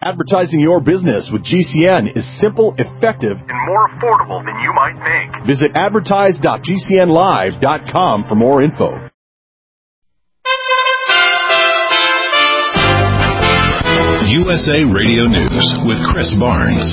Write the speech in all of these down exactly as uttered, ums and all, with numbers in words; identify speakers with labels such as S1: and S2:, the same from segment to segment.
S1: Advertising your business with G C N is simple, effective, and more affordable than you might think. Visit advertise dot g c n live dot com for more info.
S2: U S A Radio News with Chris Barnes.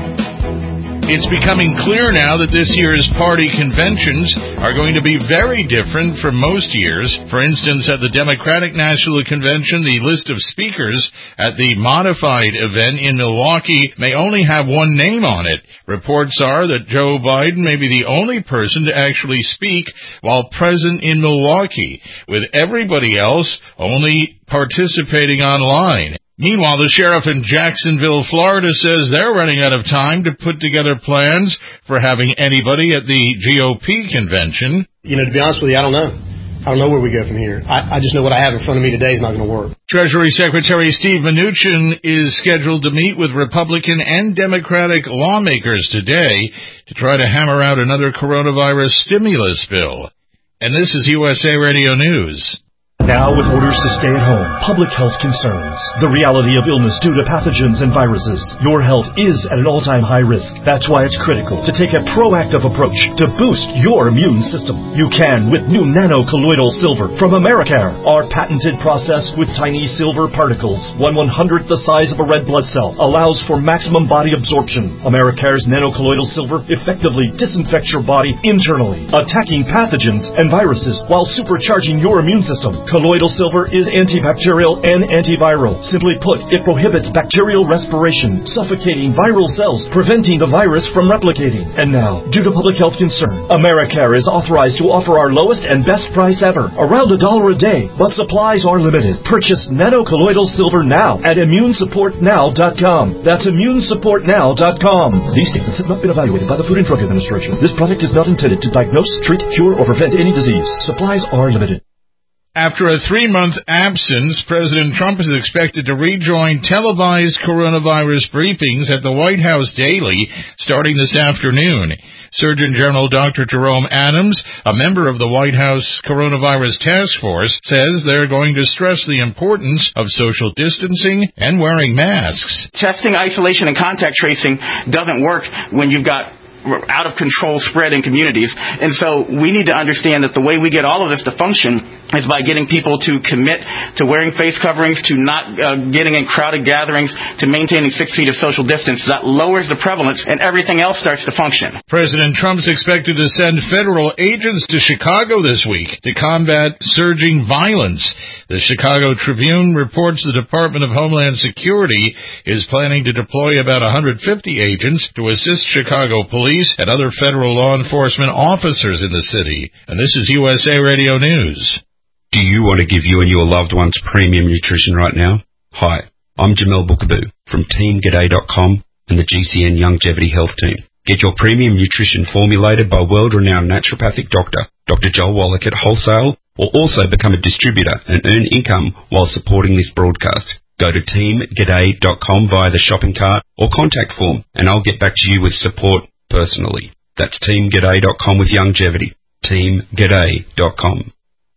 S3: It's becoming clear now that this year's party conventions are going to be very different from most years. For instance, at the Democratic National Convention, the list of speakers at the modified event in Milwaukee may only have one name on it. Reports are that Joe Biden may be the only person to actually speak while present in Milwaukee, with everybody else only participating online. Meanwhile, the sheriff in Jacksonville, Florida, says they're running out of time to put together plans for having anybody at the G O P convention.
S4: You know, to be honest with you, I don't know. I don't know where we go from here. I, I just know what I have in front of me today is not going to work.
S3: Treasury Secretary Steve Mnuchin is scheduled to meet with Republican and Democratic lawmakers today to try to hammer out another coronavirus stimulus bill. And this is U S A Radio News.
S5: Now, with orders to stay at home, public health concerns, the reality of illness due to pathogens and viruses, your health is at an all-time high risk. That's why it's critical to take a proactive approach to boost your immune system. You can with new nano-colloidal silver from Americare. Our patented process with tiny silver particles, one one-hundredth the size of a red blood cell, allows for maximum body absorption. Americare's nano-colloidal silver effectively disinfects your body internally, attacking pathogens and viruses while supercharging your immune system. Colloidal silver is antibacterial and antiviral. Simply put, it prohibits bacterial respiration, suffocating viral cells, preventing the virus from replicating. And now, due to public health concern, Americare is authorized to offer our lowest and best price ever, around a dollar a day, but supplies are limited. Purchase nano-colloidal silver now at immune support now dot com. That's immune support now dot com. These statements have not been evaluated by the Food and Drug Administration. This product is not intended to diagnose, treat, cure, or prevent any disease. Supplies are limited.
S3: After a three-month absence, President Trump is expected to rejoin televised coronavirus briefings at the White House daily starting this afternoon. Surgeon General Doctor Jerome Adams, a member of the White House Coronavirus Task Force, says they're going to stress the importance of social distancing and wearing masks.
S6: Testing, isolation, and contact tracing doesn't work when you've got out-of-control spread in communities. And so we need to understand that the way we get all of this to function is by getting people to commit to wearing face coverings, to not uh, getting in crowded gatherings, to maintaining six feet of social distance. That lowers the prevalence, and everything else starts to function.
S3: President Trump's expected to send federal agents to Chicago this week to combat surging violence. The Chicago Tribune reports the Department of Homeland Security is planning to deploy about one hundred fifty agents to assist Chicago police and other federal law enforcement officers in the city. And this is U S A Radio News.
S7: Do you want to give you and your loved ones premium nutrition right now? Hi, I'm Jamel Bookaboo from Team G'day dot com and the G C N Longevity Health Team. Get your premium nutrition formulated by world-renowned naturopathic doctor, Doctor Joel Wallach at wholesale, or also become a distributor and earn income while supporting this broadcast. Go to Team G'day dot com via the shopping cart or contact form, and I'll get back to you with support personally. That's Team G'day dot com with longevity. Team G'day dot com.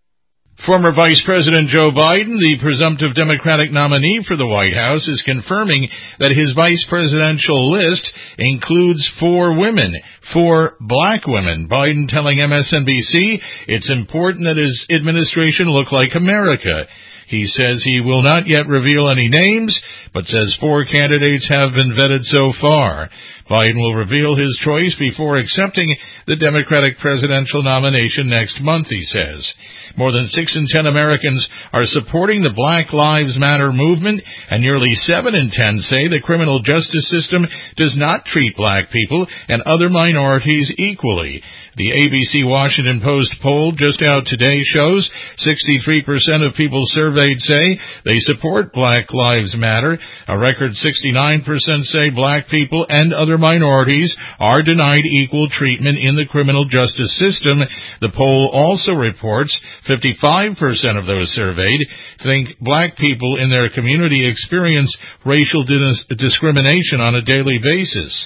S3: Former Vice President Joe Biden, the presumptive Democratic nominee for the White House, is confirming that his vice presidential list includes four women, four black women. Biden telling M S N B C it's important that his administration look like America. He says he will not yet reveal any names, but says four candidates have been vetted so far. Biden will reveal his choice before accepting the Democratic presidential nomination next month, he says. More than six in ten Americans are supporting the Black Lives Matter movement, and nearly seven in ten say the criminal justice system does not treat black people and other minorities equally. The A B C Washington Post poll just out today shows sixty-three percent of people surveyed say they support Black Lives Matter. A record sixty-nine percent say black people and other minorities are denied equal treatment in the criminal justice system. The poll also reports fifty-five percent of those surveyed think black people in their community experience racial dis- discrimination on a daily basis.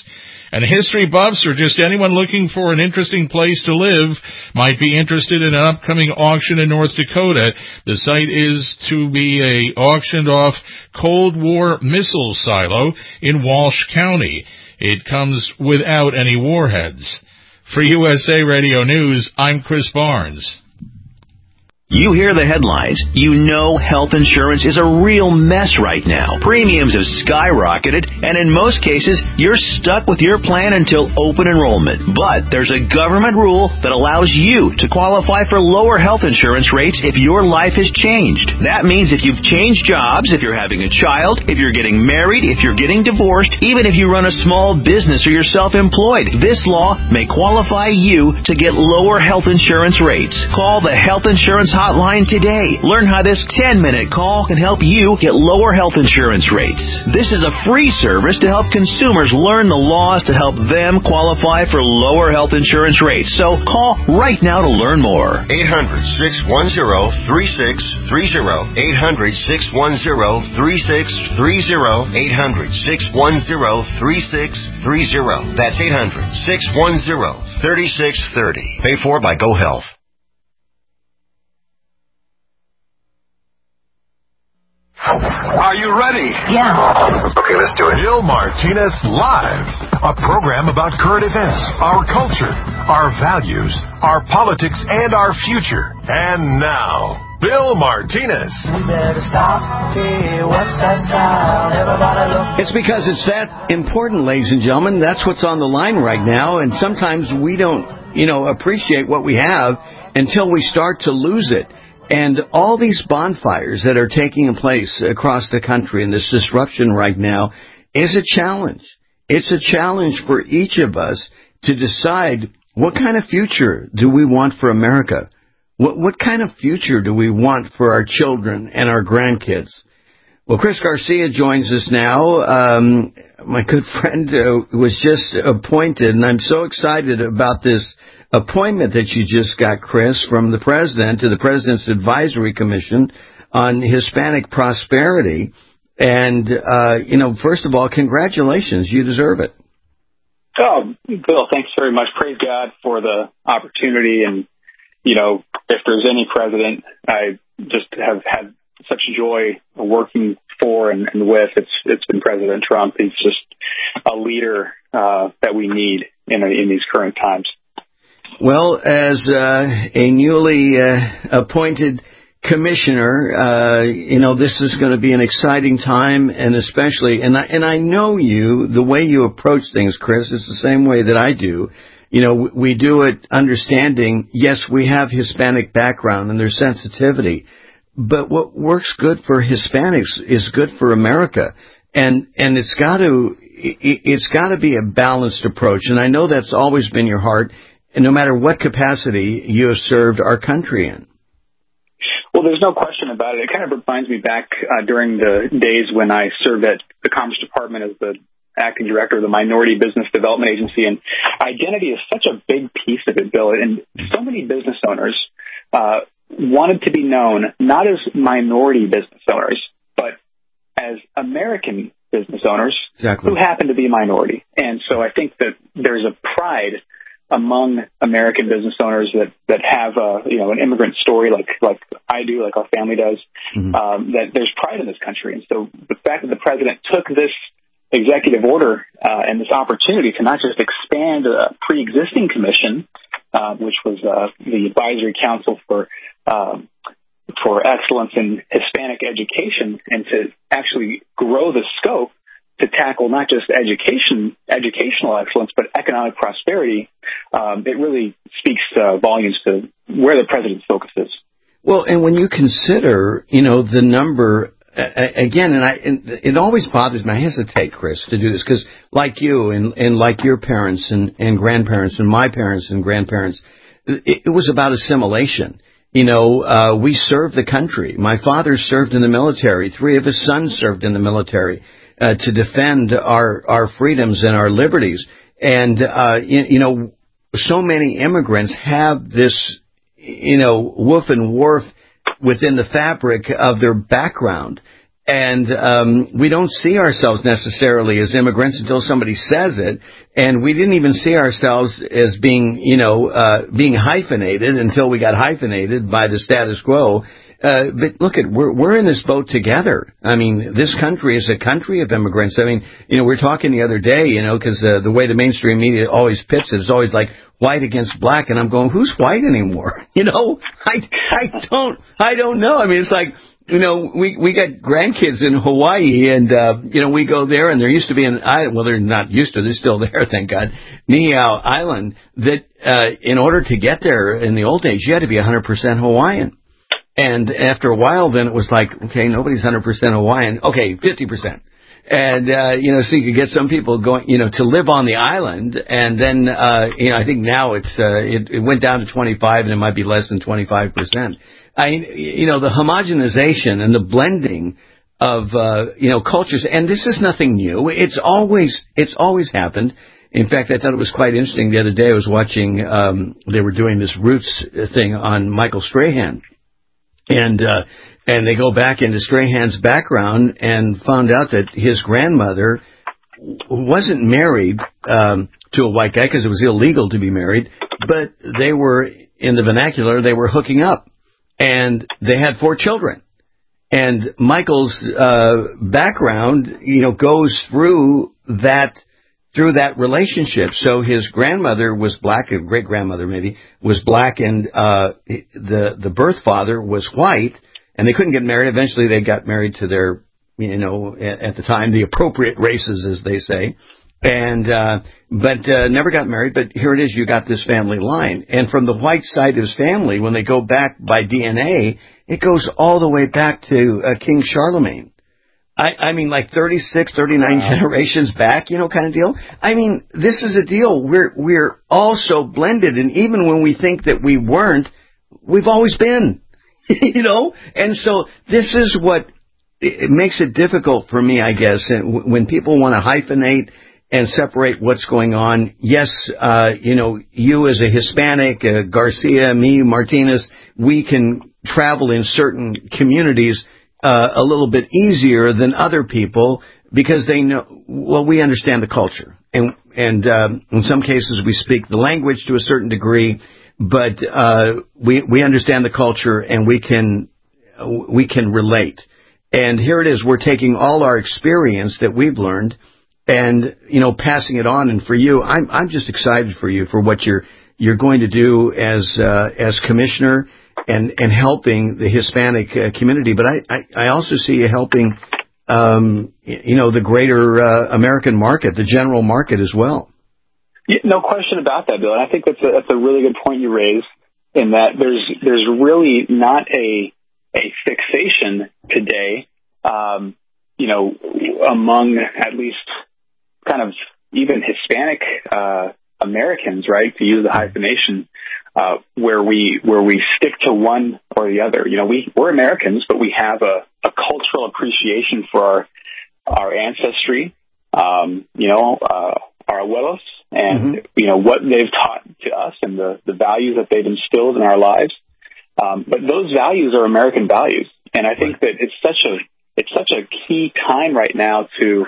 S3: And history buffs or just anyone looking for an interesting place to live might be interested in an upcoming auction in North Dakota. The site is to be a auctioned off Cold War missile silo in Walsh County. It comes without any warheads. For U S A Radio News, I'm Chris Barnes.
S8: You hear the headlines. You know health insurance is a real mess right now. Premiums have skyrocketed, and in most cases, you're stuck with your plan until open enrollment. But there's a government rule that allows you to qualify for lower health insurance rates if your life has changed. That means if you've changed jobs, if you're having a child, if you're getting married, if you're getting divorced, even if you run a small business or you're self-employed, this law may qualify you to get lower health insurance rates. Call the Health Insurance Hotline today. Learn how this ten-minute call can help you get lower health insurance rates. This is a free service to help consumers learn the laws to help them qualify for lower health insurance rates. So call right now to learn more.
S9: eight hundred, six one zero, three six three zero. eight hundred, six one zero, three six three zero. eight hundred, six one zero, three six three zero. That's eight hundred, six one zero, three six three zero. Paid for by GoHealth.
S1: Are you ready?
S10: Yeah.
S1: Okay, let's do it. Bill Martinez Live, a program about current events, our culture, our values, our politics, and our future. And now, Bill Martinez.
S11: We better stop here. What's that sound? Everybody look.
S12: It's because it's that important, ladies and gentlemen. That's what's on the line right now. And sometimes we don't, you know, appreciate what we have until we start to lose it. And all these bonfires that are taking place across the country and this disruption right now is a challenge. It's a challenge for each of us to decide what kind of future do we want for America? What, what kind of future do we want for our children and our grandkids? Well, Chris Garcia joins us now. Um, my good friend uh, was just appointed, and I'm so excited about this appointment that you just got, Chris, from the president to the President's Advisory Commission on Hispanic Prosperity. And, uh, you know, first of all, congratulations. You deserve it.
S13: Oh, Bill, thanks very much. Praise God for the opportunity. And, you know, if there's any president I just have had such joy working for and, and with, it's it's been President Trump. He's just a leader uh, that we need in, in these current times.
S12: Well, as uh, a newly uh, appointed commissioner, uh, you know, this is going to be an exciting time, and especially, and I, and I know you, the way you approach things, Chris, is the same way that I do. You know, we do it understanding, yes, we have Hispanic background and there's sensitivity, but what works good for Hispanics is good for America. And, and it's got to, it's got to be a balanced approach. And I know that's always been your heart. And no matter what capacity you have served our country in.
S13: Well, there's no question about it. It kind of reminds me back uh, during the days when I served at the Commerce Department as the acting director of the Minority Business Development Agency. And identity is such a big piece of it, Bill. And so many business owners uh, wanted to be known not as minority business owners, but as American business owners
S12: exactly.
S13: who happen to be a minority. And so I think that there's a pride among American business owners that, that have a, you know, an immigrant story like, like I do, like our family does, mm-hmm. um, that there's pride in this country. And so the fact that the president took this executive order, uh, and this opportunity to not just expand a pre-existing commission, uh, which was, uh, the Advisory Council for, um, for Excellence in Hispanic Education, and to actually grow the scope to tackle not just education, educational excellence, but economic prosperity, um, it really speaks uh, volumes to where the president's focus is.
S12: Well, and when you consider, you know, the number, uh, again, and I, and it always bothers me, I hesitate, Chris, to do this, because like you and, and like your parents and, and grandparents and my parents and grandparents, it, it was about assimilation. You know, uh, we served the country. My father served in the military. Three of his sons served in the military. Uh, to defend our, our freedoms and our liberties. And, uh, you, you know, so many immigrants have this, you know, woof and wharf within the fabric of their background. And um, we don't see ourselves necessarily as immigrants until somebody says it. And we didn't even see ourselves as being, you know, uh, being hyphenated until we got hyphenated by the status quo. Uh, but look, at we're we're in this boat together. I mean, this country is a country of immigrants. I mean, you know, we were talking the other day, you know, because uh, the way the mainstream media always pits it is always like white against black, and I'm going, who's white anymore? You know, I I don't I don't know. I mean, it's like, you know, we we got grandkids in Hawaii, and uh, you know, we go there, and there used to be an island. Well, they're not used to. They're still there, thank God. Niihau Island. That uh, in order to get there in the old days, you had to be one hundred percent Hawaiian. And after a while, then it was like, okay, nobody's one hundred percent Hawaiian. Okay, fifty percent. And, uh, you know, so you could get some people going, you know, to live on the island. And then, uh, you know, I think now it's, uh, it, it went down to twenty-five, and it might be less than twenty-five percent. I, you know, the homogenization and the blending of, uh, you know, cultures. And this is nothing new. It's always, it's always happened. In fact, I thought it was quite interesting. The other day I was watching, um, they were doing this Roots thing on Michael Strahan. And, uh, and they go back into Strahan's background and found out that his grandmother wasn't married, um, to a white guy because it was illegal to be married, but they were, in the vernacular, they were hooking up, and they had four children. And Michael's, uh, background, you know, goes through that, through that relationship. So his grandmother was black, or great grandmother maybe, was black, and uh the the birth father was white, and they couldn't get married. Eventually they got married to their, you know, at, at the time, the appropriate races, as they say. And uh but uh never got married, but here it is, you got this family line. And from the white side of his family, when they go back by D N A, it goes all the way back to uh, King Charlemagne. I, I mean, like thirty-six, thirty-nine wow. generations back, you know, kind of deal. I mean, this is a deal. We're, we're all so blended. And even when we think that we weren't, we've always been, you know? And so this is what it makes it difficult for me, I guess. And when people want to hyphenate and separate what's going on. Yes, uh, you know, you as a Hispanic, uh, Garcia, me, Martinez, we can travel in certain communities Uh, a little bit easier than other people because they know, well, we understand the culture. And, and, um, in some cases we speak the language to a certain degree, but, uh, we, we understand the culture, and we can, we can relate. And here it is. We're taking all our experience that we've learned and, you know, passing it on. And for you, I'm, I'm just excited for you for what you're, you're going to do as, uh, as commissioner. And, and helping the Hispanic uh, community, but I, I, I also see you helping, um, you know, the greater uh, American market, the general market as well.
S13: Yeah, no question about that, Bill. And I think that's a, that's a really good point you raised, in that there's there's really not a a fixation today, um, you know, among at least kind of even Hispanic uh, Americans, right, to use the hyphenation. Uh, where we where we stick to one or the other. You know, we we're Americans, but we have a, a cultural appreciation for our our ancestry. Um, you know, uh, our abuelos, and mm-hmm. you know what they've taught to us, and the the values that they've instilled in our lives. Um, but those values are American values, and I think that it's such a it's such a key time right now to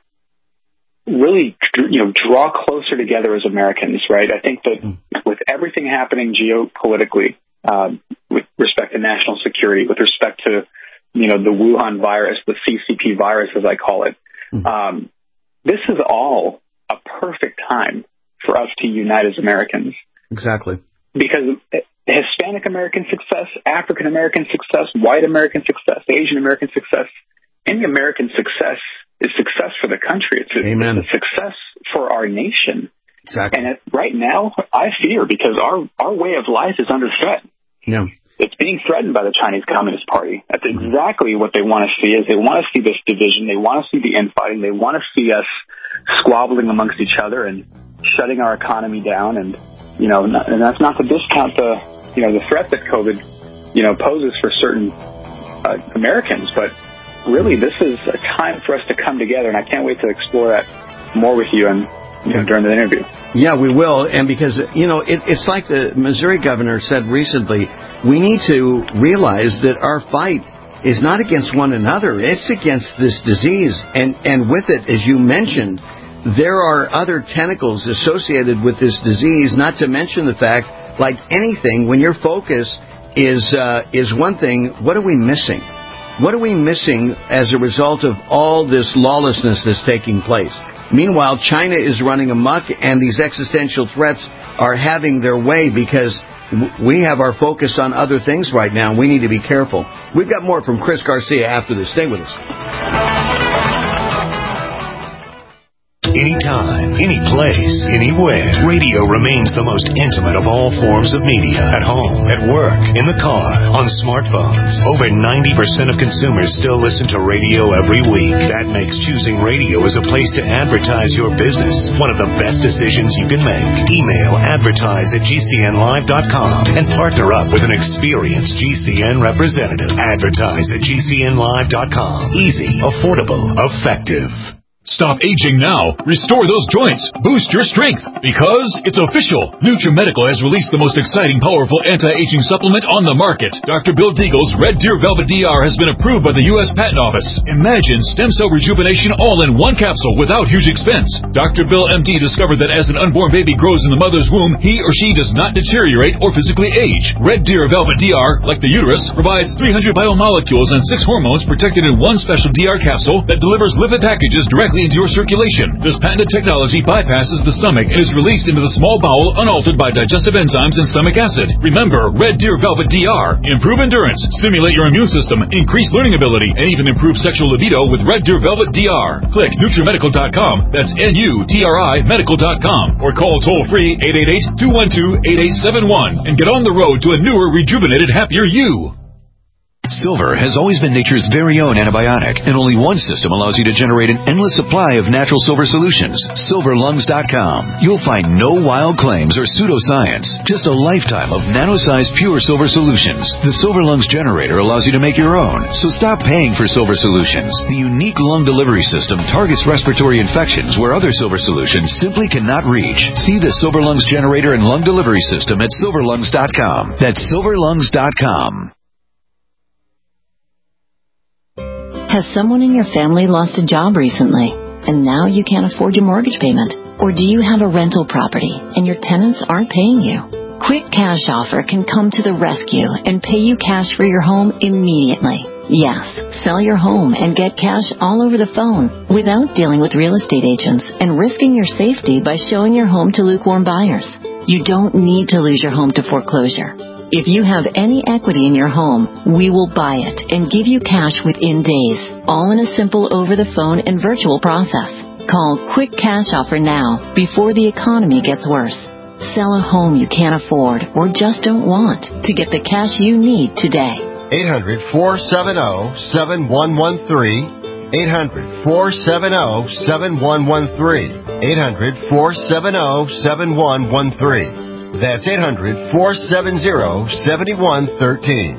S13: really, you know, draw closer together as Americans, right? I think that with everything happening geopolitically, um, with respect to national security, with respect to, you know, the Wuhan virus, the C C P virus, as I call it, um, this is all a perfect time for us to unite as Americans.
S12: Exactly.
S13: Because Hispanic American success, African American success, white American success, Asian American success, any American success is success for the country. It's a,
S12: Amen.
S13: It's a success for our nation.
S12: Exactly.
S13: And it, right now, I fear, because our, our way of life is under threat.
S12: Yeah.
S13: It's being threatened by the Chinese Communist Party. That's exactly what they want to see. Is they want to see this division. They want to see the infighting. They want to see us squabbling amongst each other and shutting our economy down. And, you know, not, and that's not to discount the, you know, the threat that COVID, you know, poses for certain uh, Americans, but really, this is a time for us to come together, and I can't wait to explore that more with you and you know, during the interview.
S12: Yeah, we will, and because, you know, it, it's like the Missouri governor said recently, we need to realize that our fight is not against one another. It's against this disease. And, and with it, as you mentioned, there are other tentacles associated with this disease, not to mention the fact, like anything, when your focus is uh, is one thing, what are we missing? What are we missing as a result of all this lawlessness that's taking place? Meanwhile, China is running amok, and these existential threats are having their way because we have our focus on other things right now, and we need to be careful. We've got more from Chris Garcia after this. Stay with us.
S1: Anytime, any place, anywhere. Radio remains the most intimate of all forms of media. At home, at work, in the car, on smartphones. Over ninety percent of consumers still listen to radio every week. That makes choosing radio as a place to advertise your business one of the best decisions you can make. Email advertise at G C N live dot com and partner up with an experienced G C N representative. Advertise at G C N live dot com. Easy, affordable, effective.
S10: Stop aging now. Restore those joints. Boost your strength. Because it's official. NutriMedical has released the most exciting, powerful anti-aging supplement on the market. Doctor Bill Deagle's Red Deer Velvet D R has been approved by the U S Patent Office. Imagine stem cell rejuvenation all in one capsule without huge expense. Doctor Bill M D discovered that as an unborn baby grows in the mother's womb, he or she does not deteriorate or physically age. Red Deer Velvet D R, like the uterus, provides three hundred biomolecules and six hormones protected in one special D R capsule that delivers lipid packages directly into your circulation. This patented technology bypasses the stomach and is released into the small bowel unaltered by digestive enzymes and stomach acid. Remember, Red Deer Velvet D R. Improve endurance, stimulate your immune system, increase learning ability, and even improve sexual libido with Red Deer Velvet D R. Click NutriMedical dot com. That's N U T R I Medical dot com. Or call toll-free eight eight eight, two one two, eight eight seven one and get on the road to a newer, rejuvenated, happier you.
S8: Silver has always been nature's very own antibiotic, and only one system allows you to generate an endless supply of natural silver solutions. Silver Lungs dot com. You'll find no wild claims or pseudoscience, just a lifetime of nano-sized pure silver solutions. The Silver Lungs generator allows you to make your own, so stop paying for silver solutions. The unique lung delivery system targets respiratory infections where other silver solutions simply cannot reach. See the Silver Lungs generator and lung delivery system at Silver Lungs dot com. That's Silver Lungs dot com.
S14: Has someone in your family lost a job recently, and now you can't afford your mortgage payment? Or do you have a rental property, and your tenants aren't paying you? Quick Cash Offer can come to the rescue and pay you cash for your home immediately. Yes, sell your home and get cash all over the phone without dealing with real estate agents and risking your safety by showing your home to lukewarm buyers. You don't need to lose your home to foreclosure. If you have any equity in your home, we will buy it and give you cash within days, all in a simple over-the-phone and virtual process. Call Quick Cash Offer now before the economy gets worse. Sell a home you can't afford or just don't want to get the cash you need today.
S9: eight hundred, four seven zero, seven one one three. eight hundred, four seven zero, seven one one three. eight hundred, four seven zero, seven one one three. That's eight hundred, four seven zero, seven one one three.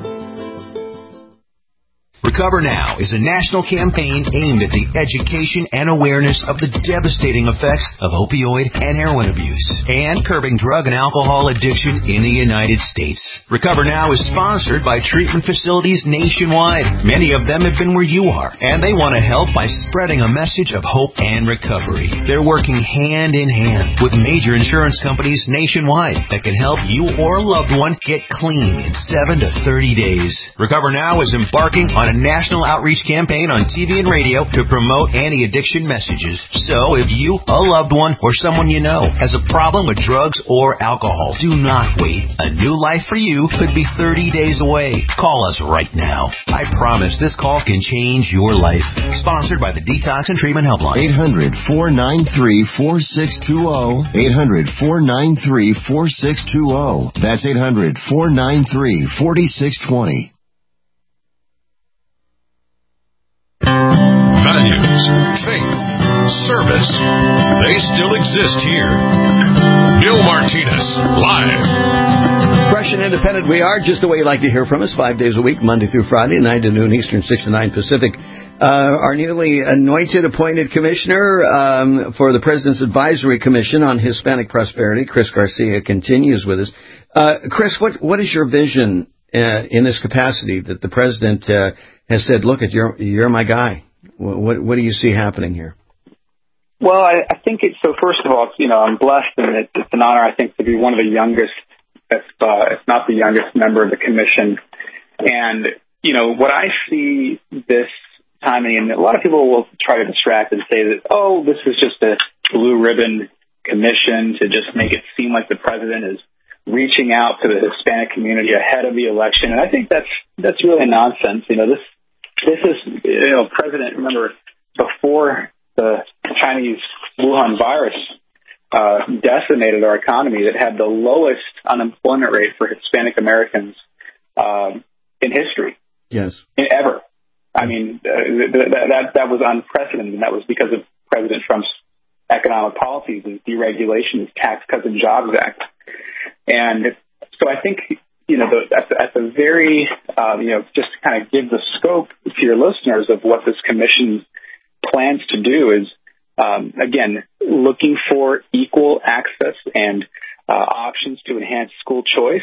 S15: Recover Now is a national campaign aimed at the education and awareness of the devastating effects of opioid and heroin abuse and curbing drug and alcohol addiction in the United States. Recover Now is sponsored by treatment facilities nationwide. Many of them have been where you are, and they want to help by spreading a message of hope and recovery. They're working hand in hand with major insurance companies nationwide that can help you or a loved one get clean in seven to thirty days. Recover Now is embarking on a national outreach campaign on T V and radio to promote anti-addiction messages. So if you, a loved one, or someone you know has a problem with drugs or alcohol, do not wait. A new life for you could be thirty days away. Call us right now. I promise this call can change your life. Sponsored by the Detox and Treatment Helpline.
S9: eight hundred, four nine three, four six two zero. eight hundred, four nine three, four six two zero. That's eight hundred, four nine three, four six two zero.
S1: Values, faith, service, they still exist here. Bill Martinez, live.
S12: Fresh and independent we are, just the way you like to hear from us, five days a week, Monday through Friday, nine to noon Eastern, six to nine Pacific. Uh, our newly anointed appointed commissioner um, for the President's Advisory Commission on Hispanic Prosperity, Chris Garcia, continues with us. Uh, Chris, what what is your vision uh, in this capacity that the President uh, has said, look, you're, you're my guy. What, what, what do you see happening here?
S13: Well, I, I think it's, so first of all, you know, I'm blessed and it, it's an honor, I think, to be one of the youngest, if, uh, if not the youngest member of the commission. And, you know, what I see this timing, and a lot of people will try to distract and say that, oh, this is just a blue ribbon commission to just make it seem like the president is reaching out to the Hispanic community ahead of the election. And I think that's, that's really nonsense. You know, this, this is, you know, President, remember, before the Chinese Wuhan virus uh, decimated our economy, that had the lowest unemployment rate for Hispanic Americans uh, in history.
S12: Yes.
S13: In ever. I mean, uh, that, that that was unprecedented, and that was because of President Trump's economic policies, his deregulation, his Tax Cuts and Jobs Act. And so I think, you know, the, at, the, at the very, uh, you know, just to kind of give the scope to your listeners of what this commission plans to do is, um, again, looking for equal access and uh, options to enhance school choice.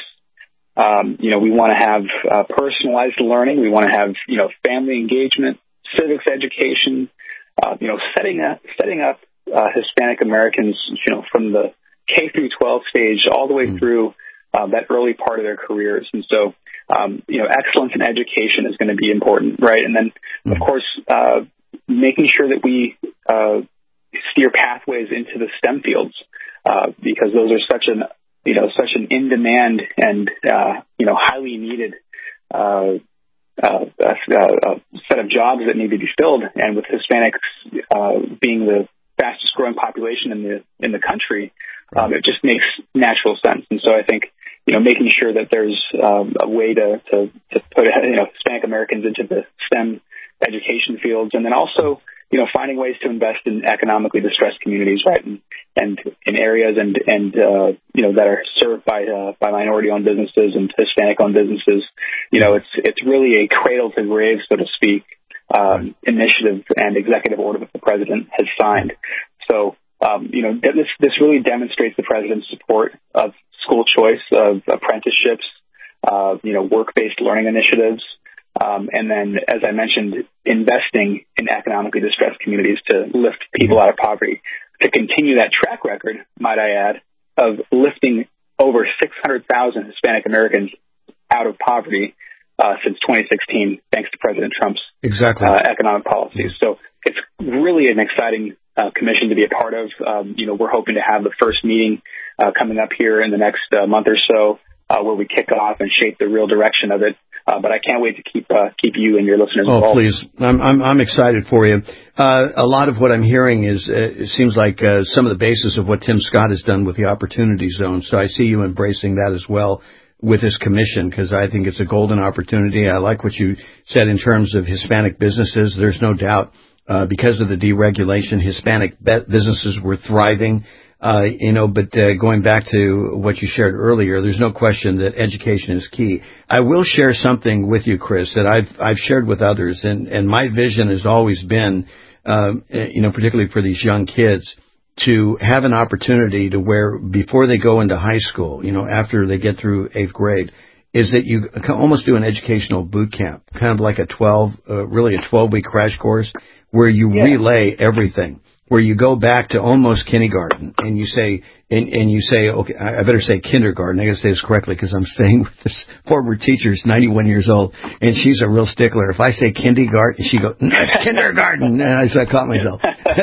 S13: Um, you know, we want to have uh, personalized learning. We want to have, you know, family engagement, civics education, uh, you know, setting up, setting up uh, Hispanic Americans, you know, from the K through twelve stage all the way mm-hmm. through uh, that early part of their careers. And so, um, you know, excellence in education is going to be important, right? And then, mm-hmm. of course, uh, making sure that we uh, steer pathways into the STEM fields uh, because those are such an you know, such an in-demand and, uh, you know, highly needed uh, uh, uh, set of jobs that need to be filled. And with Hispanics uh, being the fastest growing population in the in the country, um, it just makes natural sense. And so I think, you know, making sure that there's um, a way to, to, to put, you know, Hispanic Americans into the STEM education fields, and then also, you know, finding ways to invest in economically distressed communities, right, and, and in areas and and uh, you know that are served by uh, by minority-owned businesses and Hispanic-owned businesses. You know, it's it's really a cradle to grave, so to speak, um, initiative and executive order that the president has signed. So, um, you know, this this really demonstrates the president's support of school choice, of apprenticeships, uh, you know, work-based learning initiatives. Um, and then, as I mentioned, investing in economically distressed communities to lift people out of poverty. To continue that track record, might I add, of lifting over six hundred thousand Hispanic Americans out of poverty uh, since twenty sixteen, thanks to President Trump's
S12: exactly.
S13: uh, economic policies. So it's really an exciting uh, commission to be a part of. Um, you know, we're hoping to have the first meeting uh, coming up here in the next uh, month or so, uh, where we kick off and shape the real direction of it. Uh, but I can't wait to keep uh, keep you and your listeners
S12: oh,
S13: involved.
S12: Oh, please. I'm, I'm, I'm excited for you. Uh, a lot of what I'm hearing is, uh, it seems like uh, some of the basis of what Tim Scott has done with the Opportunity Zone. So I see you embracing that as well with this commission, because I think it's a golden opportunity. I like what you said in terms of Hispanic businesses. There's no doubt uh, because of the deregulation, Hispanic be- businesses were thriving. Uh, you know, but uh, going back to what you shared earlier, there's no question that education is key. I will share something with you, Chris, that I've I've shared with others, and, and my vision has always been, um, you know, particularly for these young kids, to have an opportunity to where before they go into high school, you know, after they get through eighth grade, is that you almost do an educational boot camp, kind of like a twelve, uh, really a twelve-week crash course where you yeah. relay everything. Where you go back to almost kindergarten and you say, and, and you say, okay, I better say kindergarten. I got to say this correctly because I'm staying with this former teacher who's ninety-one years old, and she's a real stickler. If I say kindergarten, she goes, no, it's kindergarten. And I, so I caught myself.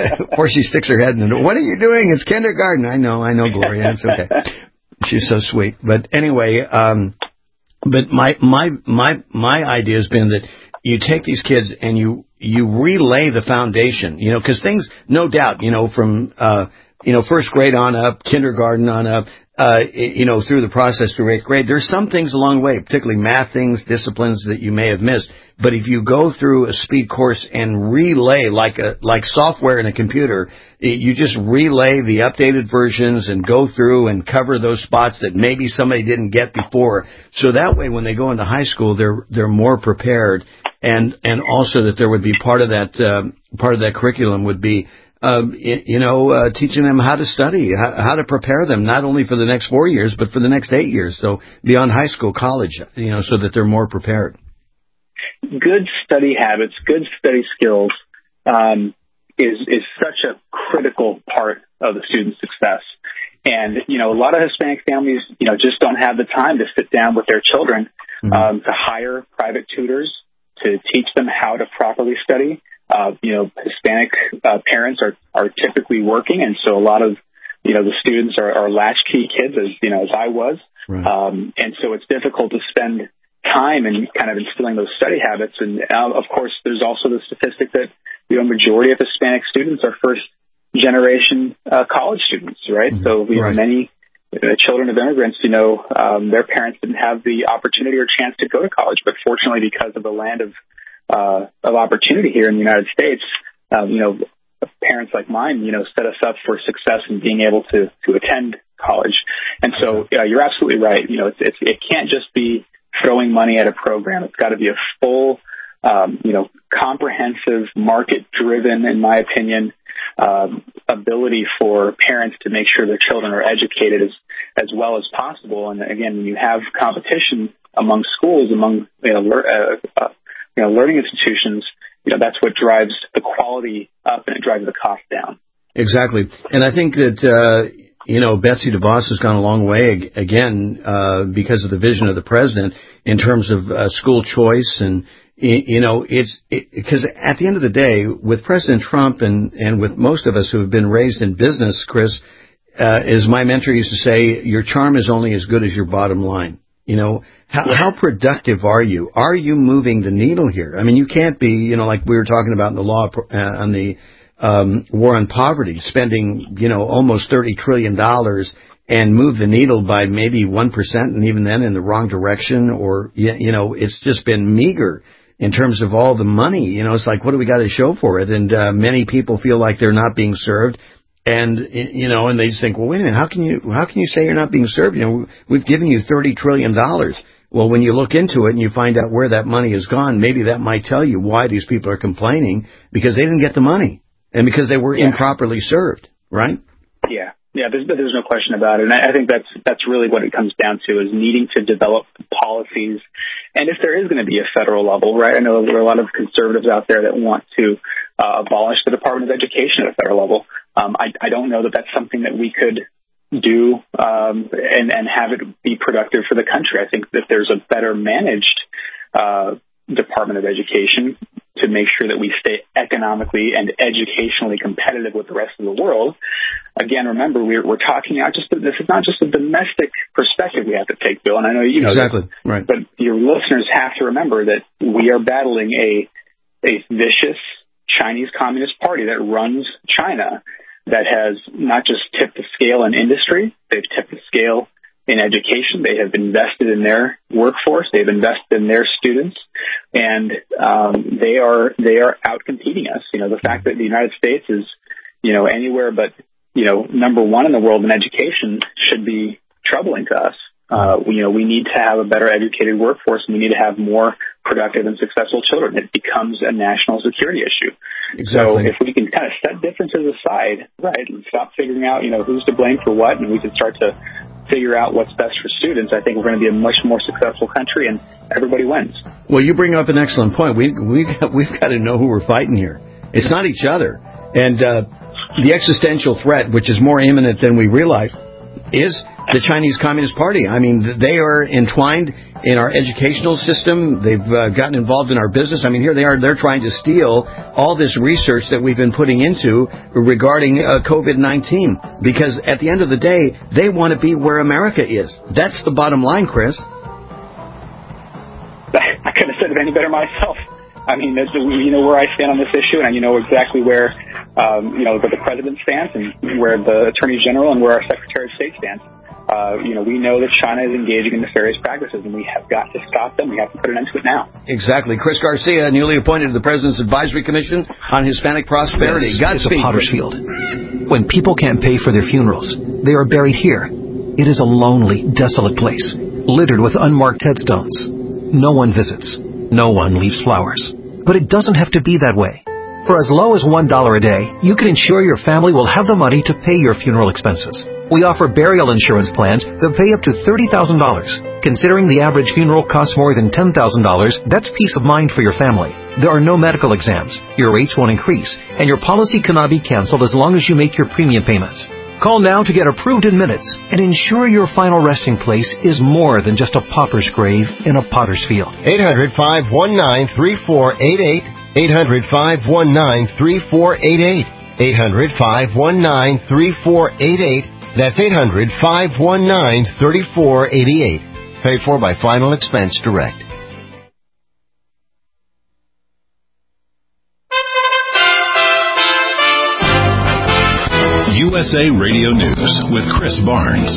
S12: Or she sticks her head in the door. What are you doing? It's kindergarten. I know, I know, Gloria. It's okay. She's so sweet. But anyway, um, but my, my, my, my idea has been that you take these kids and you, you relay the foundation, you know, because things, no doubt, you know, from, uh, you know, first grade on up, kindergarten on up, uh, you know, through the process through eighth grade, there's some things along the way, particularly math things, disciplines that you may have missed. But if you go through a speed course and relay like a, like software in a computer, you just relay the updated versions and go through and cover those spots that maybe somebody didn't get before. So that way, when they go into high school, they're, they're more prepared. And, and also that there would be part of that, um, part of that curriculum would be, um, you know, uh, teaching them how to study, how, how to prepare them, not only for the next four years, but for the next eight years. So beyond high school, college, you know, so that they're more prepared.
S13: good study habits, good study skills um, is is such a critical part of the student's success. And, you know, a lot of Hispanic families, you know, just don't have the time to sit down with their children mm-hmm. um, to hire private tutors to teach them how to properly study. Uh, you know, Hispanic uh, parents are, are typically working, and so a lot of, you know, the students are, are latchkey kids, as, you know, as I was. Right. Um, and so it's difficult to spend time in kind of instilling those study habits. And, uh, of course, there's also the statistic that, you know, majority of Hispanic students are first generation uh, college students, right? Mm-hmm. So you know, right. many uh, children of immigrants, you know, um, their parents didn't have the opportunity or chance to go to college, but fortunately, because of the land of uh, of opportunity here in the United States, um, you know, parents like mine, you know, set us up for success in being able to to attend college. And so, yeah, you're absolutely right. You know, it's, it's it can't just be throwing money at a program. It's got to be a full, um, you know, comprehensive, market-driven, in my opinion, um, ability for parents to make sure their children are educated as, as well as possible. And again, when you have competition among schools, among you know, lear, uh, uh, you know, learning institutions, you know, that's what drives the quality up and it drives the cost down.
S12: Exactly. And I think that, uh, you know, Betsy DeVos has gone a long way, again, uh, because of the vision of the president in terms of uh, school choice. And, you know, it's because it, at the end of the day, with President Trump and, and with most of us who have been raised in business, Chris, uh, as my mentor used to say, your charm is only as good as your bottom line. You know, how, yeah. how productive are you? Are you moving the needle here? I mean, you can't be, you know, like we were talking about in the law, uh, on the um, war on poverty, spending, you know, almost thirty trillion dollars and move the needle by maybe one percent, and even then in the wrong direction, or, you know, it's just been meager in terms of all the money. You know, it's like, what do we got to show for it? And uh, many people feel like they're not being served. And, you know, and they just think, well, wait a minute, how can you, how can you say you're not being served? You know, we've given you thirty trillion dollars. Well, when you look into it and you find out where that money has gone, maybe that might tell you why these people are complaining, because they didn't get the money and because they were yeah. improperly served, right?
S13: Yeah. Yeah, there's, there's no question about it. And I think that's, that's really what it comes down to, is needing to develop policies. And if there is going to be a federal level, right, I know there are a lot of conservatives out there that want to uh, abolish the Department of Education at a federal level. Um, I, I don't know that that's something that we could do um, and, and have it be productive for the country. I think that there's a better managed uh, Department of Education to make sure that we stay economically and educationally competitive with the rest of the world. Again, remember, we're, we're talking not just, this is not just a domestic perspective we have to take, Bill, and I know you know
S12: exactly.
S13: this,
S12: right.
S13: but your listeners have to remember that we are battling a, a vicious Chinese Communist Party that runs China, that has not just tipped the scale in industry, they've tipped the scale in education. They have invested in their workforce. They've invested in their students, and um, they are they are out competing us. You know, the fact that the United States is, you know, anywhere but, you know, number one in the world in education should be troubling to us. Uh, we, you know, we need to have a better educated workforce, and we need to have more productive and successful children. It becomes a national security issue.
S12: Exactly.
S13: So if we can kind of set differences aside, right, and stop figuring out, you know, who's to blame for what, and we can start to figure out what's best for students, I think we're going to be a much more successful country, and everybody wins.
S12: Well, you bring up an excellent point. We, we've, got, we've got to know who we're fighting here. It's not each other. And uh, the existential threat, which is more imminent than we realize, is the Chinese Communist Party. I mean, they are entwined in our educational system. They've uh, gotten involved in our business. I mean, here they are. They're trying to steal all this research that we've been putting into regarding uh, COVID nineteen. Because at the end of the day, they want to be where America is. That's the bottom line, Chris.
S13: I couldn't have said it any better myself. I mean, you know where I stand on this issue, and you know exactly where, um, you know, where the president stands, and where the attorney general and where our secretary of state stands. Uh, you know, we know that China is engaging in nefarious practices, and we have got to stop them. We have to put an end to it now.
S12: Exactly. Chris Garcia, newly appointed to the President's Advisory Commission on Hispanic Prosperity.
S16: This
S12: Godspeed.
S16: is a potter's field. When people can't pay for their funerals, they are buried here. It is a lonely, desolate place, littered with unmarked headstones. No one visits. No one leaves flowers. But it doesn't have to be that way. For as low as one dollar a day, you can ensure your family will have the money to pay your funeral expenses. We offer burial insurance plans that pay up to thirty thousand dollars. Considering the average funeral costs more than ten thousand dollars, that's peace of mind for your family. There are no medical exams, your rates won't increase, and your policy cannot be canceled as long as you make your premium payments. Call now to get approved in minutes and ensure your final resting place is more than just a pauper's grave in a potter's field.
S9: eight hundred, five one nine, three four eight eight. eight hundred, five one nine, three four eight eight. eight hundred, five one nine, three four eight eight. That's eight hundred, five one nine, three four eight eight. Paid for by Final Expense Direct.
S2: U S A Radio News with Chris Barnes.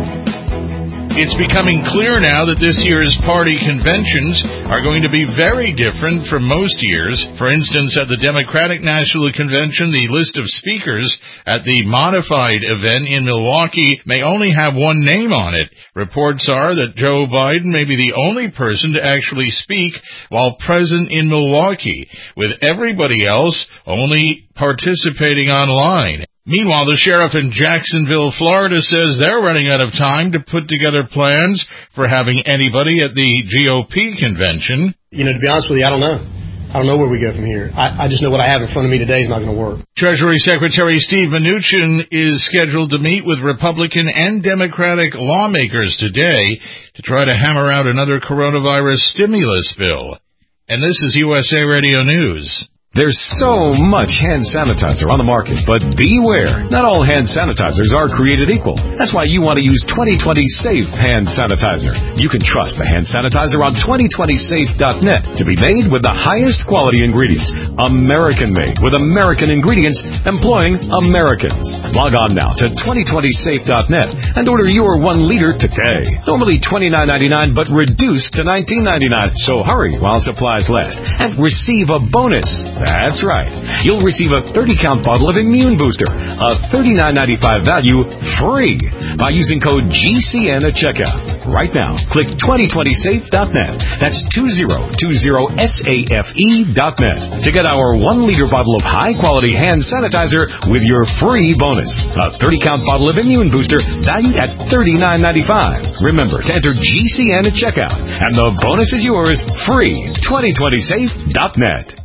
S3: It's becoming clear now that this year's party conventions are going to be very different from most years. For instance, at the Democratic National Convention, the list of speakers at the modified event in Milwaukee may only have one name on it. Reports are that Joe Biden may be the only person to actually speak while present in Milwaukee, with everybody else only participating online. Meanwhile, the sheriff in Jacksonville, Florida, says they're running out of time to put together plans for having anybody at the G O P convention.
S4: You know, to be honest with you, I don't know. I don't know where we go from here. I, I just know what I have in front of me today is not going to work.
S3: Treasury Secretary Steve Mnuchin is scheduled to meet with Republican and Democratic lawmakers today to try to hammer out another coronavirus stimulus bill. And this is U S A Radio News.
S17: There's so much hand sanitizer on the market, but beware. Not all hand sanitizers are created equal. That's why you want to use twenty twenty Safe Hand Sanitizer. You can trust the hand sanitizer on twenty twenty safe dot net to be made with the highest quality ingredients. American-made with American ingredients employing Americans. Log on now to twenty twenty safe dot net and order your one liter today. Normally twenty-nine ninety-nine, but reduced to nineteen ninety-nine. So hurry while supplies last and receive a bonus. That's right. You'll receive a thirty count bottle of Immune Booster, a thirty-nine ninety-five value, free by using code G C N at checkout. Right now, click twenty twenty safe dot net. That's twenty twenty safe dot net to get our one liter bottle of high-quality hand sanitizer with your free bonus. A thirty count bottle of Immune Booster valued at thirty-nine ninety-five. Remember to enter G C N at checkout, and the bonus is yours free. twenty twenty safe dot net.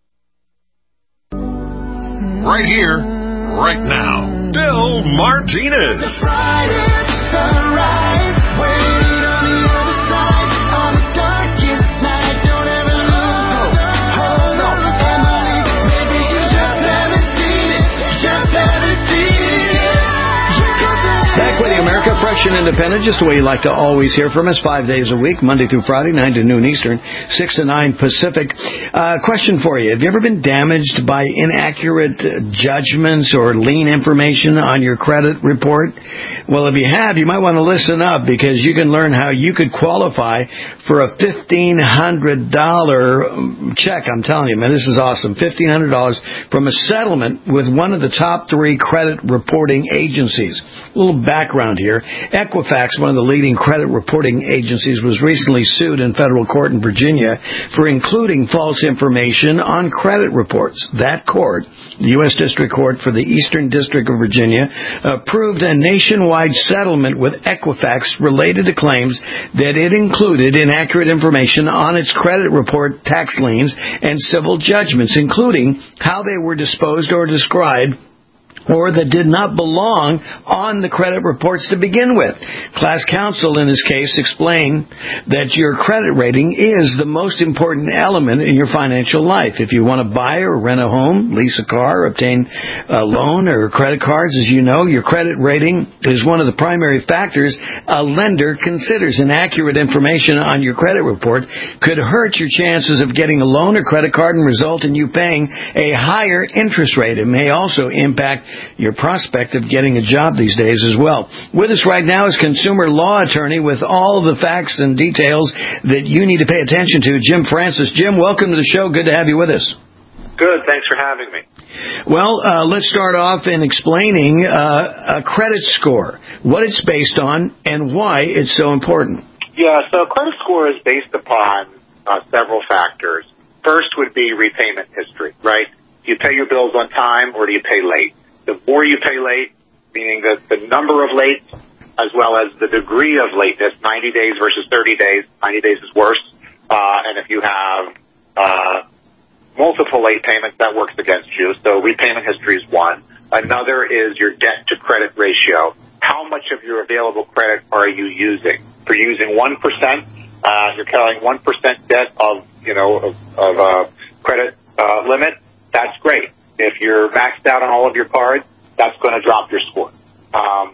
S1: Right here, right now, Bill Martinez.
S12: Fresh and independent, just the way you like to always hear from us, five days a week, Monday through Friday, nine to noon Eastern, six to nine Pacific. Uh, question for you. Have you ever been damaged by inaccurate judgments or lien information on your credit report? Well, if you have, you might want to listen up because you can learn how you could qualify for a fifteen hundred dollars check. I'm telling you, man, this is awesome. fifteen hundred dollars from a settlement with one of the top three credit reporting agencies. A little background here. Equifax, one of the leading credit reporting agencies, was recently sued in federal court in Virginia for including false information on credit reports. That court, the U S District Court for the Eastern District of Virginia, approved a nationwide settlement with Equifax related to claims that it included inaccurate information on its credit report tax liens and civil judgments, including how they were disposed or described, or that did not belong on the credit reports to begin with. Class counsel in this case explained that your credit rating is the most important element in your financial life. If you want to buy or rent a home, lease a car, obtain a loan or credit cards, as you know, your credit rating is one of the primary factors a lender considers. Inaccurate information on your credit report could hurt your chances of getting a loan or credit card and result in you paying a higher interest rate. It may also impact your prospect of getting a job these days as well. With us right now is consumer law attorney with all the facts and details that you need to pay attention to, Jim Francis. Jim, welcome to the show. Good to have you with us.
S18: Good. Thanks for having me.
S12: Well, uh, let's start off in explaining uh, a credit score, what it's based on, and why it's so important.
S18: Yeah, so a credit score is based upon uh, several factors. First would be repayment history, right? Do you pay your bills on time, or do you pay late? The more you pay late, meaning the, the number of late, as well as the degree of lateness, ninety days versus thirty days. ninety days is worse. Uh, and if you have uh, multiple late payments, that works against you. So repayment history is one. Another is your debt-to-credit ratio. How much of your available credit are you using? If you're using one percent, uh, you're carrying one percent debt of, you know, of, of uh, credit uh, limit, that's great. If you're maxed out on all of your cards, that's going to drop your score. Um,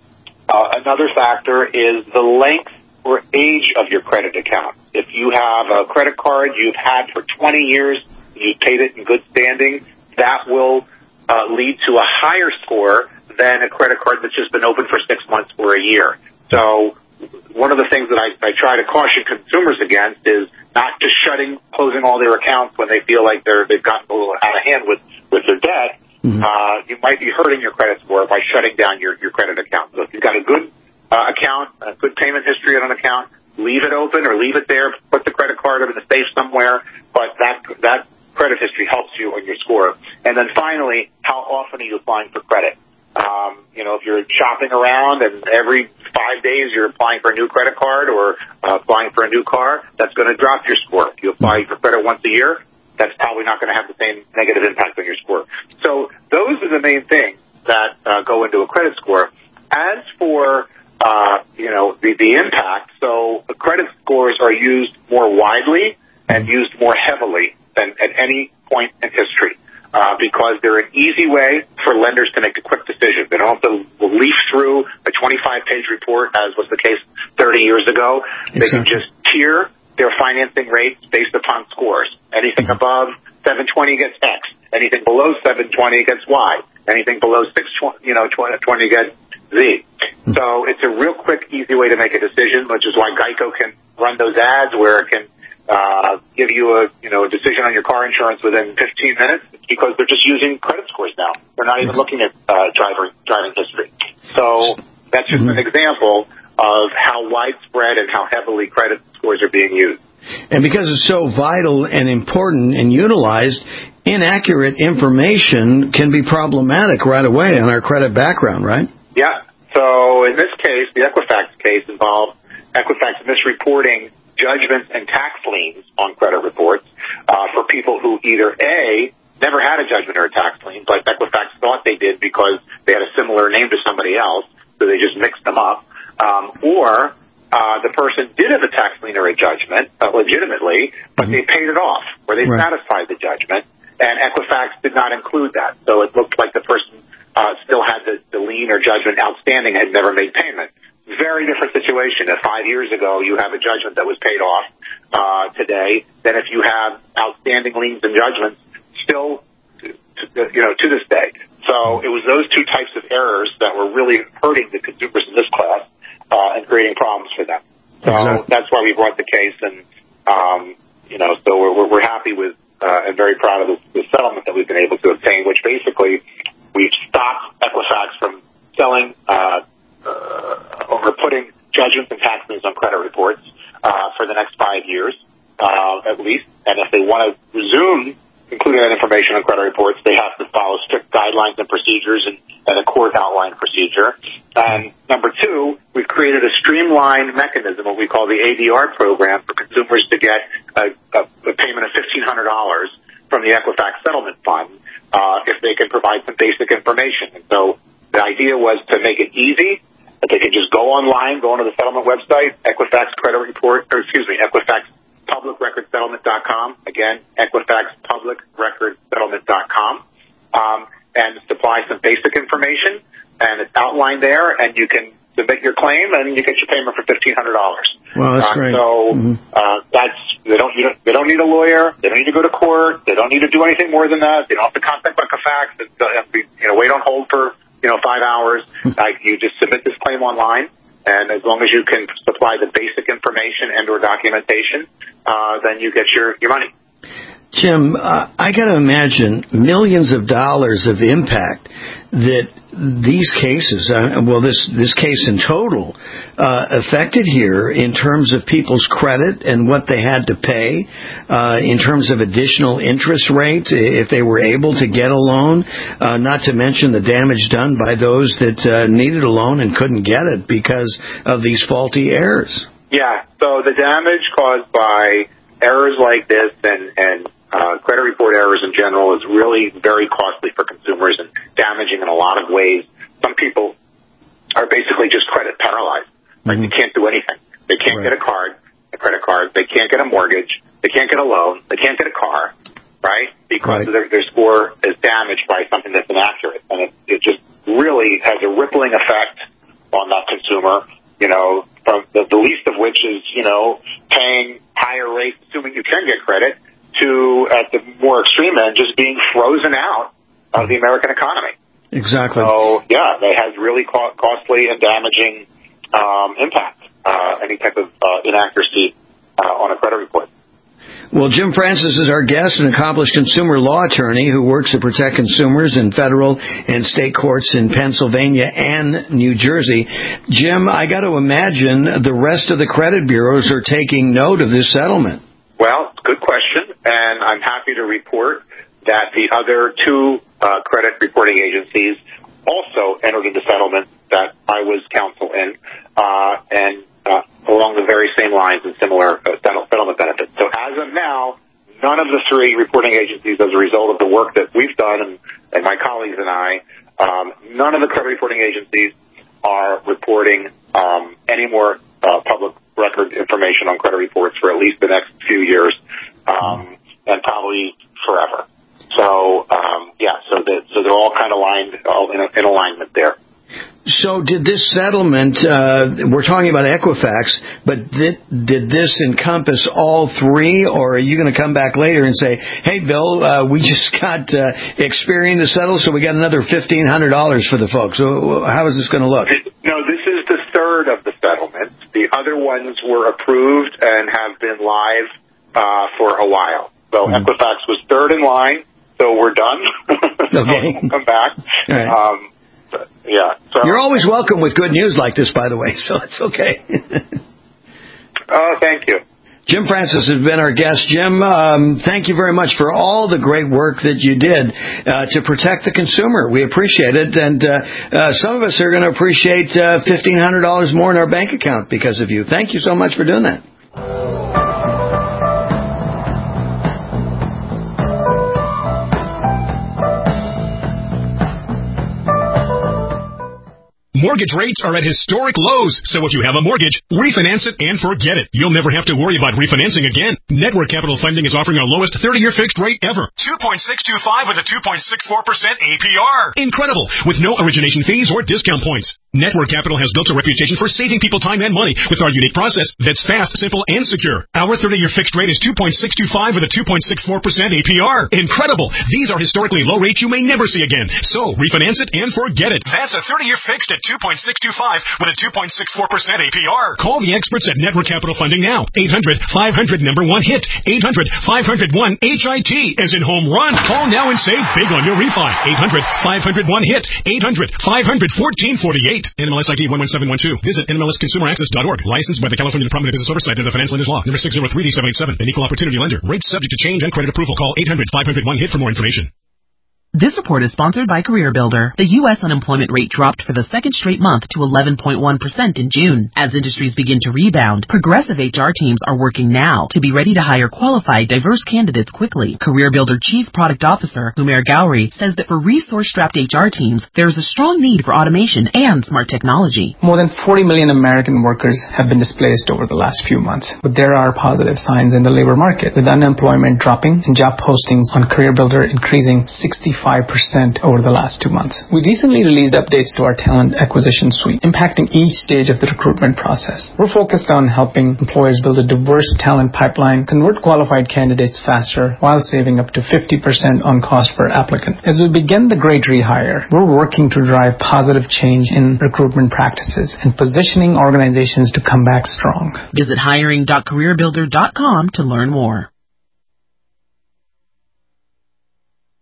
S18: uh, another factor is the length or age of your credit account. If you have a credit card you've had for twenty years, you've paid it in good standing, that will uh, lead to a higher score than a credit card that's just been open for six months or a year. So one of the things that I, I try to caution consumers against is not just shutting, closing all their accounts when they feel like they're, they've gotten a little out of hand with, with their debt. Mm-hmm. Uh, you might be hurting your credit score by shutting down your, your credit account. So if you've got a good uh, account, a good payment history on an account, leave it open or leave it there, put the credit card in the safe somewhere, but that, that credit history helps you on your score. And then finally, how often are you applying for credit? Um, you know, if you're shopping around and every five days you're applying for a new credit card or uh, applying for a new car, that's going to drop your score. If you apply for credit once a year, that's probably not going to have the same negative impact on your score. So those are the main things that uh, go into a credit score. As for, uh, you know, the, the impact, so the credit scores are used more widely and used more heavily than at any point in history. Uh, because they're an easy way for lenders to make a quick decision. They don't have to leaf through a twenty-five page report, as was the case thirty years ago. Exactly. They can just tier their financing rates based upon scores. Anything mm-hmm. above seven twenty gets X. Anything below seven twenty gets Y. Anything below six twenty, you know, twenty gets Z. Mm-hmm. So it's a real quick, easy way to make a decision, which is why Geico can run those ads where it can Uh, give you a, you know, a decision on your car insurance within fifteen minutes. It's because they're just using credit scores now. They're not even looking at uh, driver, driving history. So that's just mm-hmm. an example of how widespread and how heavily credit scores are being used.
S12: And because it's so vital and important and utilized, inaccurate information can be problematic right away on our credit background, right?
S18: Yeah. So in this case, the Equifax case involved Equifax misreporting judgments and tax liens on credit reports uh, for people who either A, never had a judgment or a tax lien, but Equifax thought they did because they had a similar name to somebody else, so they just mixed them up, um, or uh, the person did have a tax lien or a judgment uh, legitimately, but mm-hmm. they paid it off, or they right. satisfied the judgment, and Equifax did not include that. So it looked like the person uh, still had the, the lien or judgment outstanding, had never made payment. Very different situation. If five years ago you have a judgment that was paid off uh, today, than if you have outstanding liens and judgments still, to, to, you know, to this day. So it was those two types of errors that were really hurting the consumers in this class uh, and creating problems for them. So exactly. That's why we brought the case, and um, you know, so we're we're happy with uh, and very proud of the, the settlement that we've been able to obtain, which basically we've stopped Equifax from selling. Uh, Uh, over putting judgments and tax liens on credit reports uh, for the next five years, uh, at least. And if they want to resume including that information on credit reports, they have to follow strict guidelines and procedures and, and a court-outlined procedure. And number two, we've created a streamlined mechanism, what we call the A D R program, for consumers to get a, a, a payment of fifteen hundred dollars from the Equifax Settlement Fund uh, if they can provide some basic information. And so the idea was to make it easy, that they could just go online, go onto the settlement website, Equifax credit report, or excuse me, Equifax public record settlement dot com. Again, Equifax public record settlement dot com, um, and supply some basic information, and it's outlined there, and you can submit your claim, and you get your payment for fifteen hundred dollars.
S12: Well, that's
S18: uh,
S12: great.
S18: So
S12: mm-hmm.
S18: uh, that's they don't, you don't they don't need a lawyer, they don't need to go to court, they don't need to do anything more than that. They don't have to contact Equifax, and, uh, you know, wait on hold for you know five hours. Like, you just submit this claim online, and as long as you can supply the basic information and or documentation, uh, then you get your your money.
S12: Jim, uh, I got to imagine millions of dollars of impact that these cases, uh, well, this this case in total, uh, affected here in terms of people's credit and what they had to pay, uh, in terms of additional interest rate if they were able to get a loan, uh, not to mention the damage done by those that uh, needed a loan and couldn't get it because of these faulty errors.
S18: Yeah, so the damage caused by errors like this and, and uh, credit report errors in general is really very costly for consumers and damaging in a lot of ways. Some people are basically just credit paralyzed. Like, mm-hmm. They can't do anything. They can't right. get a card, a credit card. They can't get a mortgage. They can't get a loan. They can't get a car, right? Because right. Their, their score is damaged by something that's inaccurate. And it, it just really has a rippling effect on that consumer, you know, from the, the least of which is, you know, paying higher rates, assuming you can get credit, to, at the more extreme end, just being frozen out of the American economy.
S12: Exactly.
S18: So, yeah, it has really co- costly and damaging um, impact, uh, any type of uh, inaccuracy uh, on a credit report.
S12: Well, Jim Francis is our guest, an accomplished consumer law attorney who works to protect consumers in federal and state courts in Pennsylvania and New Jersey. Jim, I got to imagine the rest of the credit bureaus are taking note of this settlement.
S18: Well, good question, and I'm happy to report that the other two uh, credit reporting agencies also entered into settlements that I was counsel in, uh, and uh, along the very same lines and similar uh, settlement benefits. So as of now, none of the three reporting agencies, as a result of the work that we've done and, and my colleagues and I, um, none of the credit reporting agencies are reporting um, any more uh, public record information on credit reports for at least the next few years, um, and probably forever. So, um, yeah, so, that, so they're all kind of aligned, all in, in alignment there.
S12: So did this settlement, uh, we're talking about Equifax, but did, did this encompass all three, or are you going to come back later and say, hey, Bill, uh, we just got uh, Experian to settle, so we got another fifteen hundred dollars for the folks. So how is this going to look?
S18: No, this is the third of the settlements. The other ones were approved and have been live uh, for a while. So mm-hmm. Equifax was third in line, so we're done.
S12: Okay.
S18: We'll come back.
S12: All right.
S18: Um, Yeah. So,
S12: You're always welcome with good news like this, by the way, so it's okay.
S18: Oh, thank you.
S12: Jim Francis has been our guest. Jim, um, thank you very much for all the great work that you did uh, to protect the consumer. We appreciate it, and uh, uh, some of us are going to appreciate uh, fifteen hundred dollars more in our bank account because of you. Thank you so much for doing that.
S19: Mortgage rates are at historic lows, so if you have a mortgage, refinance it and forget it. You'll never have to worry about refinancing again. Network Capital Funding is offering our lowest thirty-year fixed rate ever. two point six two five with a two point six four percent A P R. Incredible, with no origination fees or discount points. Network Capital has built a reputation for saving people time and money with our unique process that's fast, simple, and secure. Our thirty-year fixed rate is two point six two five with a two point six four percent A P R. Incredible. These are historically low rates you may never see again. So, refinance it and forget it. That's a thirty-year fixed at two point six two five with a two point six four percent A P R. Call the experts at Network Capital Funding now. eight hundred five hundred number one hit. eight hundred five hundred one H I T as in home run. Call now and save big on your refi. eight hundred five hundred one hit. eight hundred five hundred fourteen forty-eight. N M L S I D one one seven one two. Visit N M L S consumer access dot org. Licensed by the California Department of Business Oversight and the Financial Lenders Law. Number six zero three D seven eight seven. An equal opportunity lender. Rates subject to change and credit approval. Call eight hundred five hundred one hit for more information.
S20: This report is sponsored by CareerBuilder. The U S unemployment rate dropped for the second straight month to eleven point one percent in June. As industries begin to rebound, Progressive H R teams are working now to be ready to hire qualified, diverse candidates quickly. CareerBuilder Chief Product Officer Umair Gowri says that for resource-strapped H R teams, there is a strong need for automation and smart technology.
S21: More than forty million American workers have been displaced over the last few months, but there are positive signs in the labor market, with unemployment dropping and job postings on CareerBuilder increasing sixty-five percent over the last two months. We recently released updates to our talent acquisition suite, impacting each stage of the recruitment process. We're focused on helping employers build a diverse talent pipeline, convert qualified candidates faster, while saving up to fifty percent on cost per applicant. As we begin the great rehire, we're working to drive positive change in recruitment practices and positioning organizations to come back strong.
S20: Visit hiring dot career builder dot com to learn more.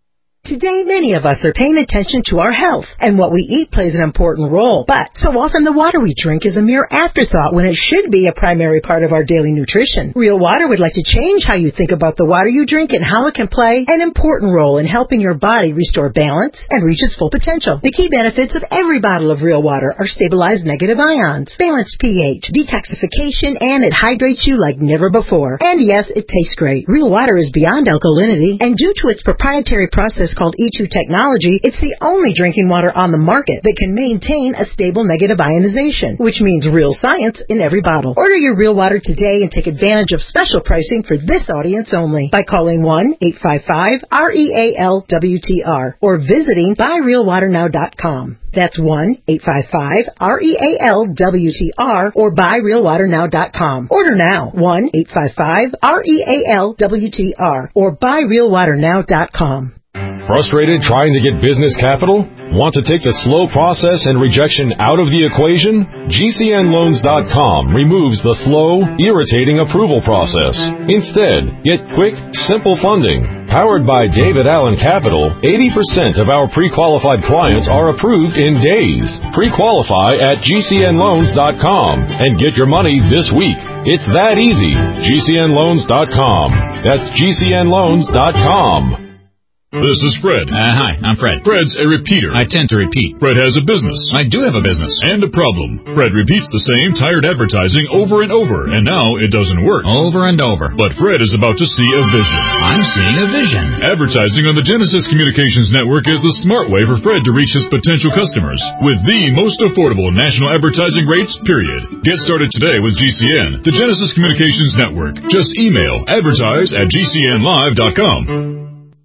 S5: Today, many of us are paying attention to our health, and what we eat plays an important role. But so often the water we drink is a mere afterthought when it should be a primary part of our daily nutrition. Real Water would like to change how you think about the water you drink and how it can play an important role in helping your body restore balance and reach its full potential. The key benefits of every bottle of Real Water are stabilized negative ions, balanced pH, detoxification, and it hydrates you like never before. And yes, it tastes great. Real Water is beyond alkalinity, and due to its proprietary process called E two technology, it's the only drinking water on the market that can maintain a stable negative ionization, which means real science in every bottle. Order your Real Water today and take advantage of special pricing for this audience only by calling one eight five five R E A L W T R or visiting buy real water now dot com. That's one eight five five R E A L W T R or buy real water now dot com. Order now, one eight five five R E A L W T R or buy real water now dot com.
S22: Frustrated trying to get business capital? Want to take the slow process and rejection out of the equation? G C N loans dot com removes the slow, irritating approval process. Instead, get quick, simple funding. Powered by David Allen Capital, eighty percent of our pre-qualified clients are approved in days. Pre-qualify at G C N loans dot com and get your money this week. It's that easy. G C N loans dot com. That's G C N loans dot com.
S10: This is Fred.
S23: Uh, hi, I'm Fred.
S10: Fred's a repeater.
S23: I tend to repeat.
S10: Fred has a business.
S23: I do have a business.
S10: And a problem. Fred repeats the same tired advertising over and over, and now it doesn't work.
S23: Over and over.
S10: But Fred is about to see a vision.
S23: I'm seeing a vision.
S10: Advertising on the Genesis Communications Network is the smart way for Fred to reach his potential customers with the most affordable national advertising rates, period. Get started today with G C N, the Genesis Communications Network. Just email advertise at G C N live dot com.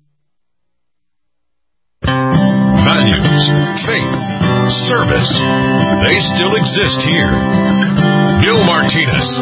S1: Values, faith, service, they still exist here. Bill Martinez,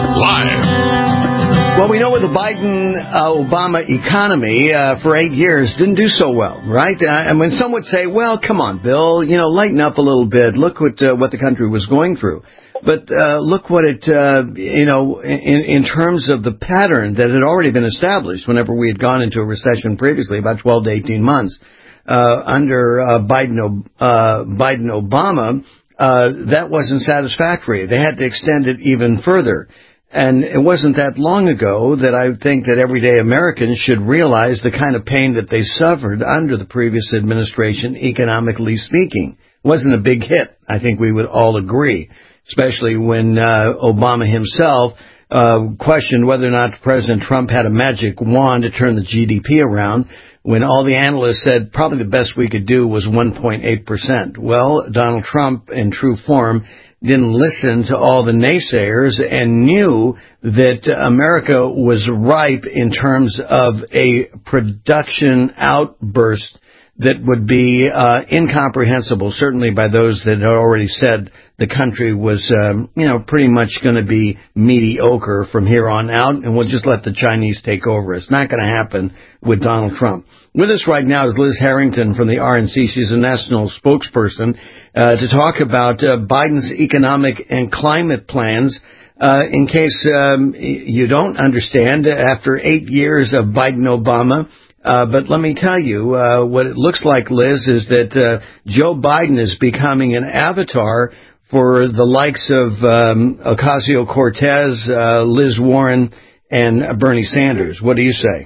S1: live.
S12: Well, we know with the Biden-Obama uh, economy uh, for eight years didn't do so well, right? Uh, and when some would say, well, come on, Bill, you know, lighten up a little bit. Look what uh, what the country was going through. But uh, look what it, uh, you know, in, in terms of the pattern that had already been established whenever we had gone into a recession previously, about twelve to eighteen months. Uh, under uh, Biden, uh, Biden Obama, uh, that wasn't satisfactory. They had to extend it even further. And it wasn't that long ago that I think that everyday Americans should realize the kind of pain that they suffered under the previous administration, economically speaking. It wasn't a big hit. I think we would all agree, especially when uh, Obama himself uh, questioned whether or not President Trump had a magic wand to turn the G D P around, when all the analysts said probably the best we could do was one point eight percent. Well, Donald Trump, in true form, didn't listen to all the naysayers and knew that America was ripe in terms of a production outburst that would be uh, incomprehensible, certainly by those that had already said the country was, um, you know, pretty much going to be mediocre from here on out, and we'll just let the Chinese take over. It's not going to happen with Donald Trump. With us right now is Liz Harrington from the R N C. She's a national spokesperson uh, to talk about uh, Biden's economic and climate plans. Uh, in case um, you don't understand, after eight years of Biden-Obama, Uh, but let me tell you, uh, what it looks like, Liz, is that uh, Joe Biden is becoming an avatar for the likes of um, Ocasio-Cortez, uh, Liz Warren, and uh, Bernie Sanders. What do you say?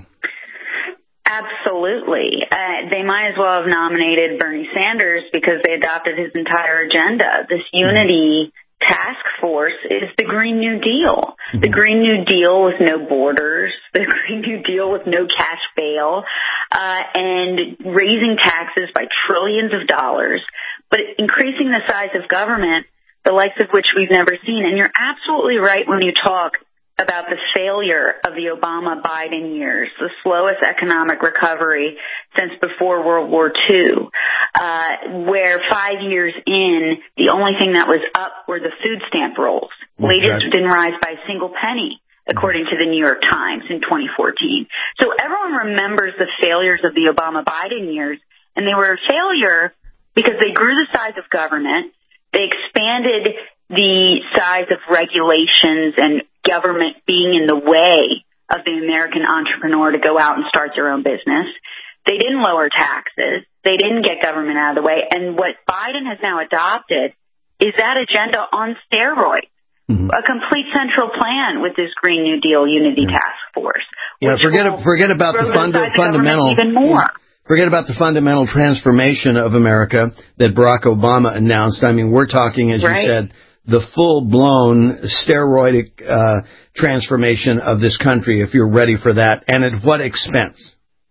S24: Absolutely. Uh, they might as well have nominated Bernie Sanders because they adopted his entire agenda. This unity task force is the Green New Deal. The Green New Deal with no borders, the Green New Deal with no cash bail, uh, and raising taxes by trillions of dollars, but increasing the size of government, the likes of which we've never seen. And you're absolutely right when you talk about the failure of the Obama-Biden years, the slowest economic recovery since before World War Two, uh, where five years in, the only thing that was up were the food stamp rolls. Wages didn't rise by a single penny, according to the New York Times in twenty fourteen. So everyone remembers the failures of the Obama-Biden years, and they were a failure because they grew the size of government, they expanded the size of regulations and government being in the way of the American entrepreneur to go out and start their own business. They didn't lower taxes. They didn't get government out of the way. And what Biden has now adopted is that agenda on steroids. Mm-hmm. A complete central plan with this Green New Deal Unity yeah. Task Force.
S12: Yeah, forget forget about the funda- fundamental.
S24: Even more.
S12: Forget about the fundamental transformation of America that Barack Obama announced. I mean, we're talking, as right. you said, the full-blown steroidic uh, transformation of this country. If you're ready for that, and at what expense?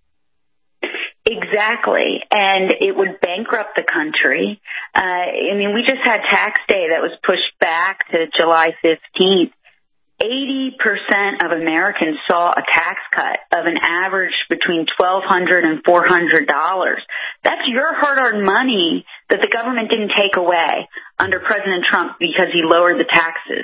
S24: Exactly, and it would bankrupt the country. Uh, I mean, we just had tax day that was pushed back to July fifteenth. eighty percent of Americans saw a tax cut of an average between twelve hundred dollars and four hundred dollars. That's your hard-earned money that the government didn't take away under President Trump because he lowered the taxes.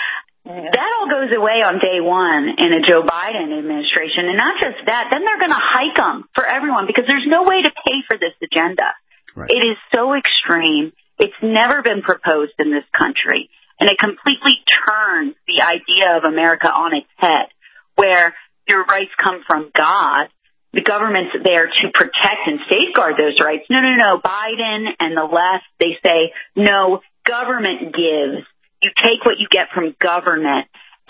S24: That all goes away on day one in a Joe Biden administration. And not just that, then they're going to hike them for everyone because there's no way to pay for this agenda. Right. It is so extreme. It's never been proposed in this country. And it completely turns the idea of America on its head, where your rights come from God. The government's there to protect and safeguard those rights. No, no, no. Biden and the left, they say, no, government gives. You take what you get from government,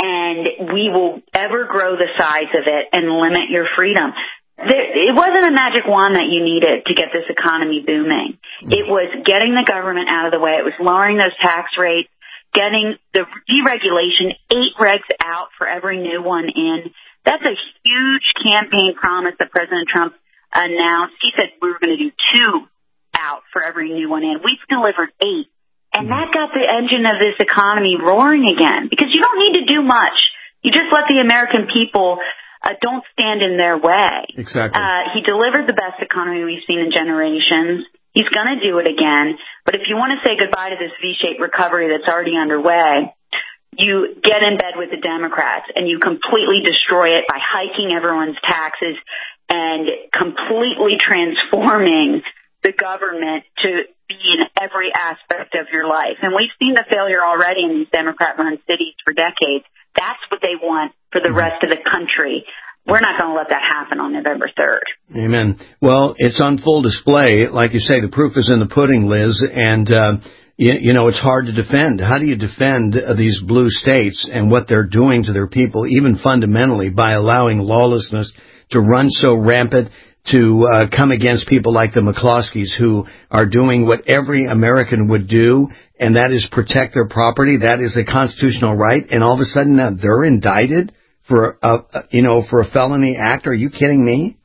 S24: and we will ever grow the size of it and limit your freedom. There, it wasn't a magic wand that you needed to get this economy booming. It was getting the government out of the way. It was lowering those tax rates, getting the deregulation, eight regs out for every new one in. That's a huge campaign promise that President Trump announced. He said we were going to do two out for every new one in. We've delivered eight. And that got the engine of this economy roaring again, because you don't need to do much. You just let the American people uh, don't stand in their way.
S12: Exactly.
S24: Uh, he delivered the best economy we've seen in generations. He's going to do it again. But if you want to say goodbye to this V-shaped recovery that's already underway, you get in bed with the Democrats and you completely destroy it by hiking everyone's taxes and completely transforming the government to be in every aspect of your life. And we've seen the failure already in these Democrat-run cities for decades. That's what they want for the rest of the country. We're not going to let that happen on November third.
S12: Amen. Well, it's on full display. Like you say, the proof is in the pudding, Liz. And, uh, you, you know, it's hard to defend. How do you defend uh, these blue states and what they're doing to their people, even fundamentally, by allowing lawlessness to run so rampant, to uh, come against people like the McCloskeys, who are doing what every American would do, and that is protect their property. That is a constitutional right, and all of a sudden now they're indicted for a, a you know for a felony act. Are you kidding me?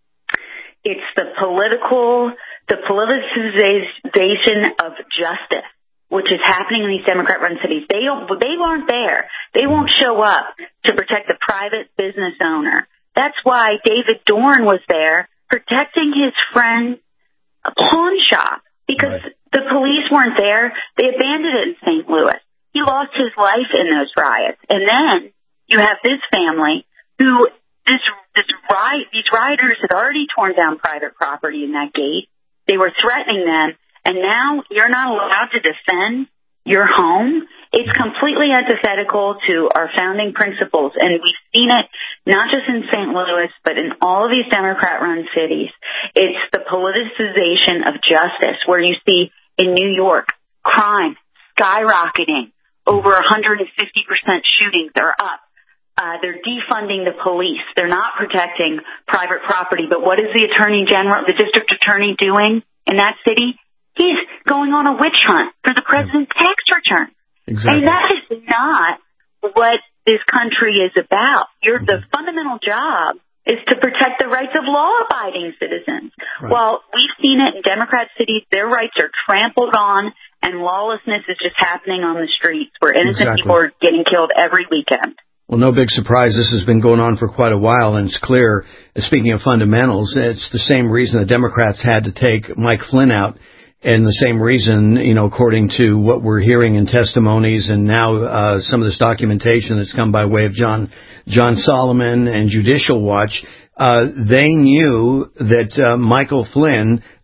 S24: It's the political, the politicization of justice, which is happening in these Democrat-run cities. They don't, they aren't there. They won't show up to protect the private business owner. That's why David Dorn was there, protecting his friend's pawn shop, because right. the police weren't there. They abandoned it in Saint Louis. He lost his life in those riots. And then you have this family who, this, this riot, these rioters had already torn down private property in that gate. They were threatening them. And now you're not allowed to defend your home. It's completely antithetical to our founding principles, and we've seen it not just in Saint Louis, but in all of these Democrat-run cities. It's the politicization of justice, where you see in New York, crime skyrocketing, over one hundred fifty percent shootings are up. Uh, they're defunding the police. They're not protecting private property. But what is the attorney general, the district attorney doing in that city? He's going on a witch hunt for the president's tax return.
S12: Exactly.
S24: And that is not what this country is about. Your, the fundamental job is to protect the rights of law-abiding citizens. Right. While we've seen it in Democrat cities, their rights are trampled on, and lawlessness is just happening on the streets, where innocent
S12: exactly.
S24: people are getting killed every weekend.
S12: Well, no big surprise. This has been going on for quite a while, and it's clear, speaking of fundamentals, it's the same reason the Democrats had to take Mike Flynn out. And the same reason, you know, according to what we're hearing in testimonies and now uh, some of this documentation that's come by way of John John Solomon and Judicial Watch, uh, they knew that uh, Michael Flynn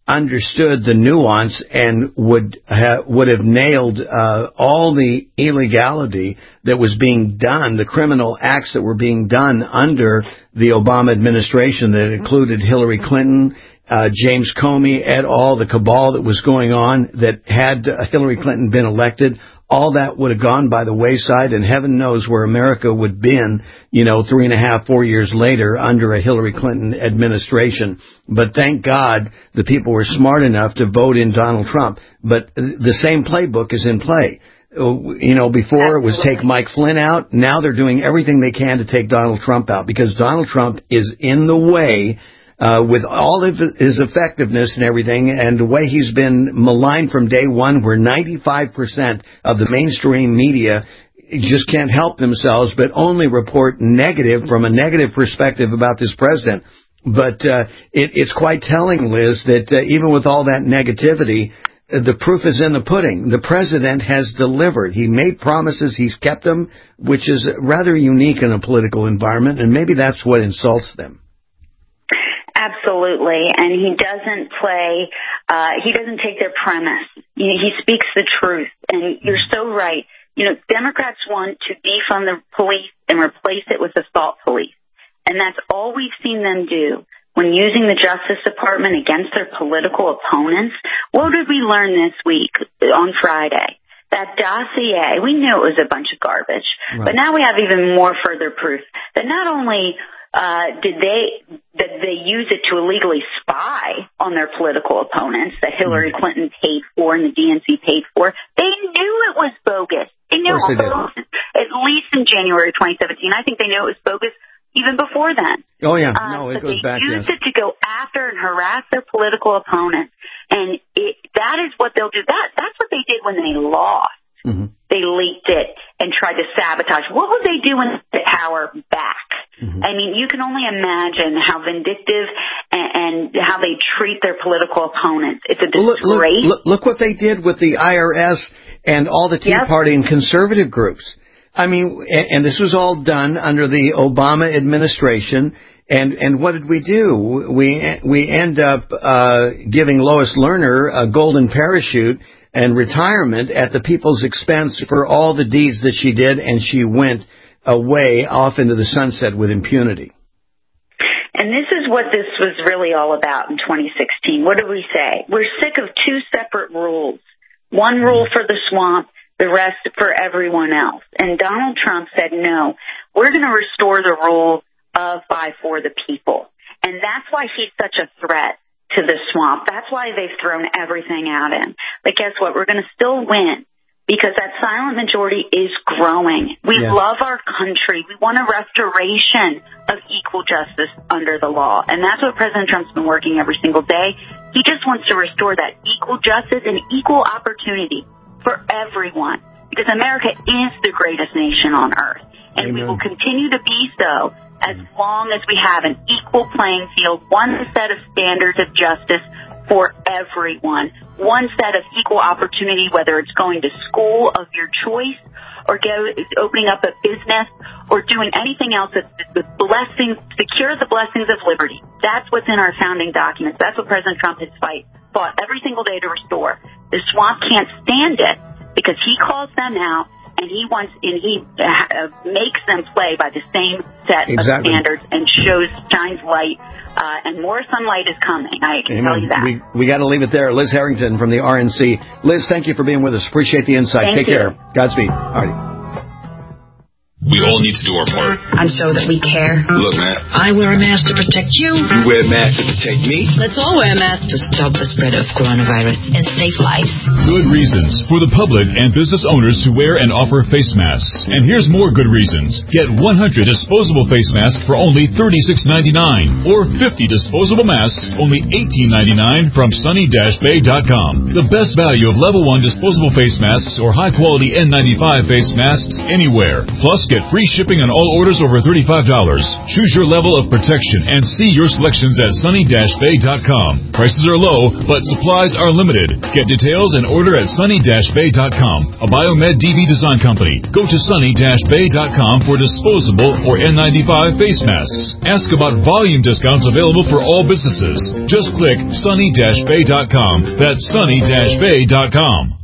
S12: understood the nuance and would ha- would have nailed uh, all the illegality that was being done, the criminal acts that were being done under the Obama administration that included Hillary Clinton, uh, James Comey, et al., the cabal that was going on that had uh, Hillary Clinton been elected. All that would have gone by the wayside, and heaven knows where America would have been, you know, three and a half, four years later under a Hillary Clinton administration. But thank God the people were smart enough to vote in Donald Trump. But the same playbook is in play. You know, before it was take Mike Flynn out. Now they're doing everything they can to take Donald Trump out because Donald Trump is in the way Uh, with all of his effectiveness and everything, and the way he's been maligned from day one, where ninety-five percent of the mainstream media just can't help themselves but only report negative from a negative perspective about this president. But uh, it, it's quite telling, Liz, that uh, even with all that negativity, uh, the proof is in the pudding. The president has delivered. He made promises. He's kept them, which is rather unique in a political environment, and maybe that's what insults them.
S24: Absolutely, and he doesn't play, uh, he doesn't take their premise. He, he speaks the truth, and you're so right. You know, Democrats want to defund the police and replace it with assault police, and that's all we've seen them do when using the Justice Department against their political opponents. What did we learn this week on Friday? That dossier, we knew it was a bunch of garbage, right. But now we have even more further proof that not only Uh, did they, that they use it to illegally spy on their political opponents that Hillary Clinton paid for and the D N C paid for? They knew it was bogus. They knew it was at least in January twenty seventeen. I think they knew it was bogus even before then.
S12: Oh, yeah.
S24: Uh,
S12: no, it
S24: but
S12: goes
S24: they
S12: back,
S24: used
S12: yes.
S24: it to go after and harass their political opponents. And it, that is what they'll do. That That's what they did when they lost. Mm-hmm. They leaked it and tried to sabotage. What would they do when they get power back? Mm-hmm. I mean, you can only imagine how vindictive and, and how they treat their political opponents. It's a disgrace.
S12: Look, look, look, look what they did with the I R S and all the Tea yep. Party and conservative groups. I mean, and, and this was all done under the Obama administration. And and what did we do? We we end up uh, giving Lois Lerner a golden parachute and retirement at the people's expense for all the deeds that she did, and she went away off into the sunset with impunity.
S24: And this is what this was really all about in twenty sixteen. What did we say? We're sick of two separate rules. One rule for the swamp, the rest for everyone else. And Donald Trump said, no, we're going to restore the rule of, by, for the people. And that's why he's such a threat to the swamp. That's why they've thrown everything at him. But guess what? We're going to still win because that silent majority is growing. We yeah. love our country. We want a restoration of equal justice under the law. And that's what President Trump's been working every single day. He just wants to restore that equal justice and equal opportunity for everyone because America is the greatest nation on earth. And Amen. We will continue to be so as long as we have an equal playing field, one set of standards of justice for everyone, one set of equal opportunity, whether it's going to school of your choice or go, opening up a business or doing anything else that's the blessing, secure the blessings of liberty. That's what's in our founding documents. That's what President Trump has fight, fought every single day to restore. The swamp can't stand it because he calls them out. And he wants, and he uh, makes them play by the same set exactly. of standards and shows, shines light, uh, and more sunlight is coming. I can Amen. Tell you that.
S12: We we got to leave it there. Liz Harrington from the R N C. Liz, thank you for being with us. Appreciate the insight.
S24: Thank
S12: Take
S24: you.
S12: care. Godspeed. All right.
S6: We all need to do our part.
S7: And show that we care.
S6: Look, man.
S7: I wear a mask to protect you.
S6: You wear a mask to protect me.
S7: Let's all wear a mask to stop the spread of coronavirus and save lives.
S10: Good reasons for the public and business owners to wear and offer face masks. And here's more good reasons. Get one hundred disposable face masks for only thirty-six ninety-nine or fifty disposable masks only eighteen ninety-nine from sunny dash bay dot com. The best value of level one disposable face masks or high quality N ninety-five face masks anywhere. Plus Get free shipping on all orders over thirty-five dollars. Choose your level of protection and see your selections at sunny dash bay dot com. Prices are low, but supplies are limited. Get details and order at sunny dash bay dot com, a Biomed D B design company. Go to sunny dash bay dot com for disposable or N ninety-five face masks. Ask about volume discounts available for all businesses. Just click sunny dash bay dot com. That's sunny dash bay dot com.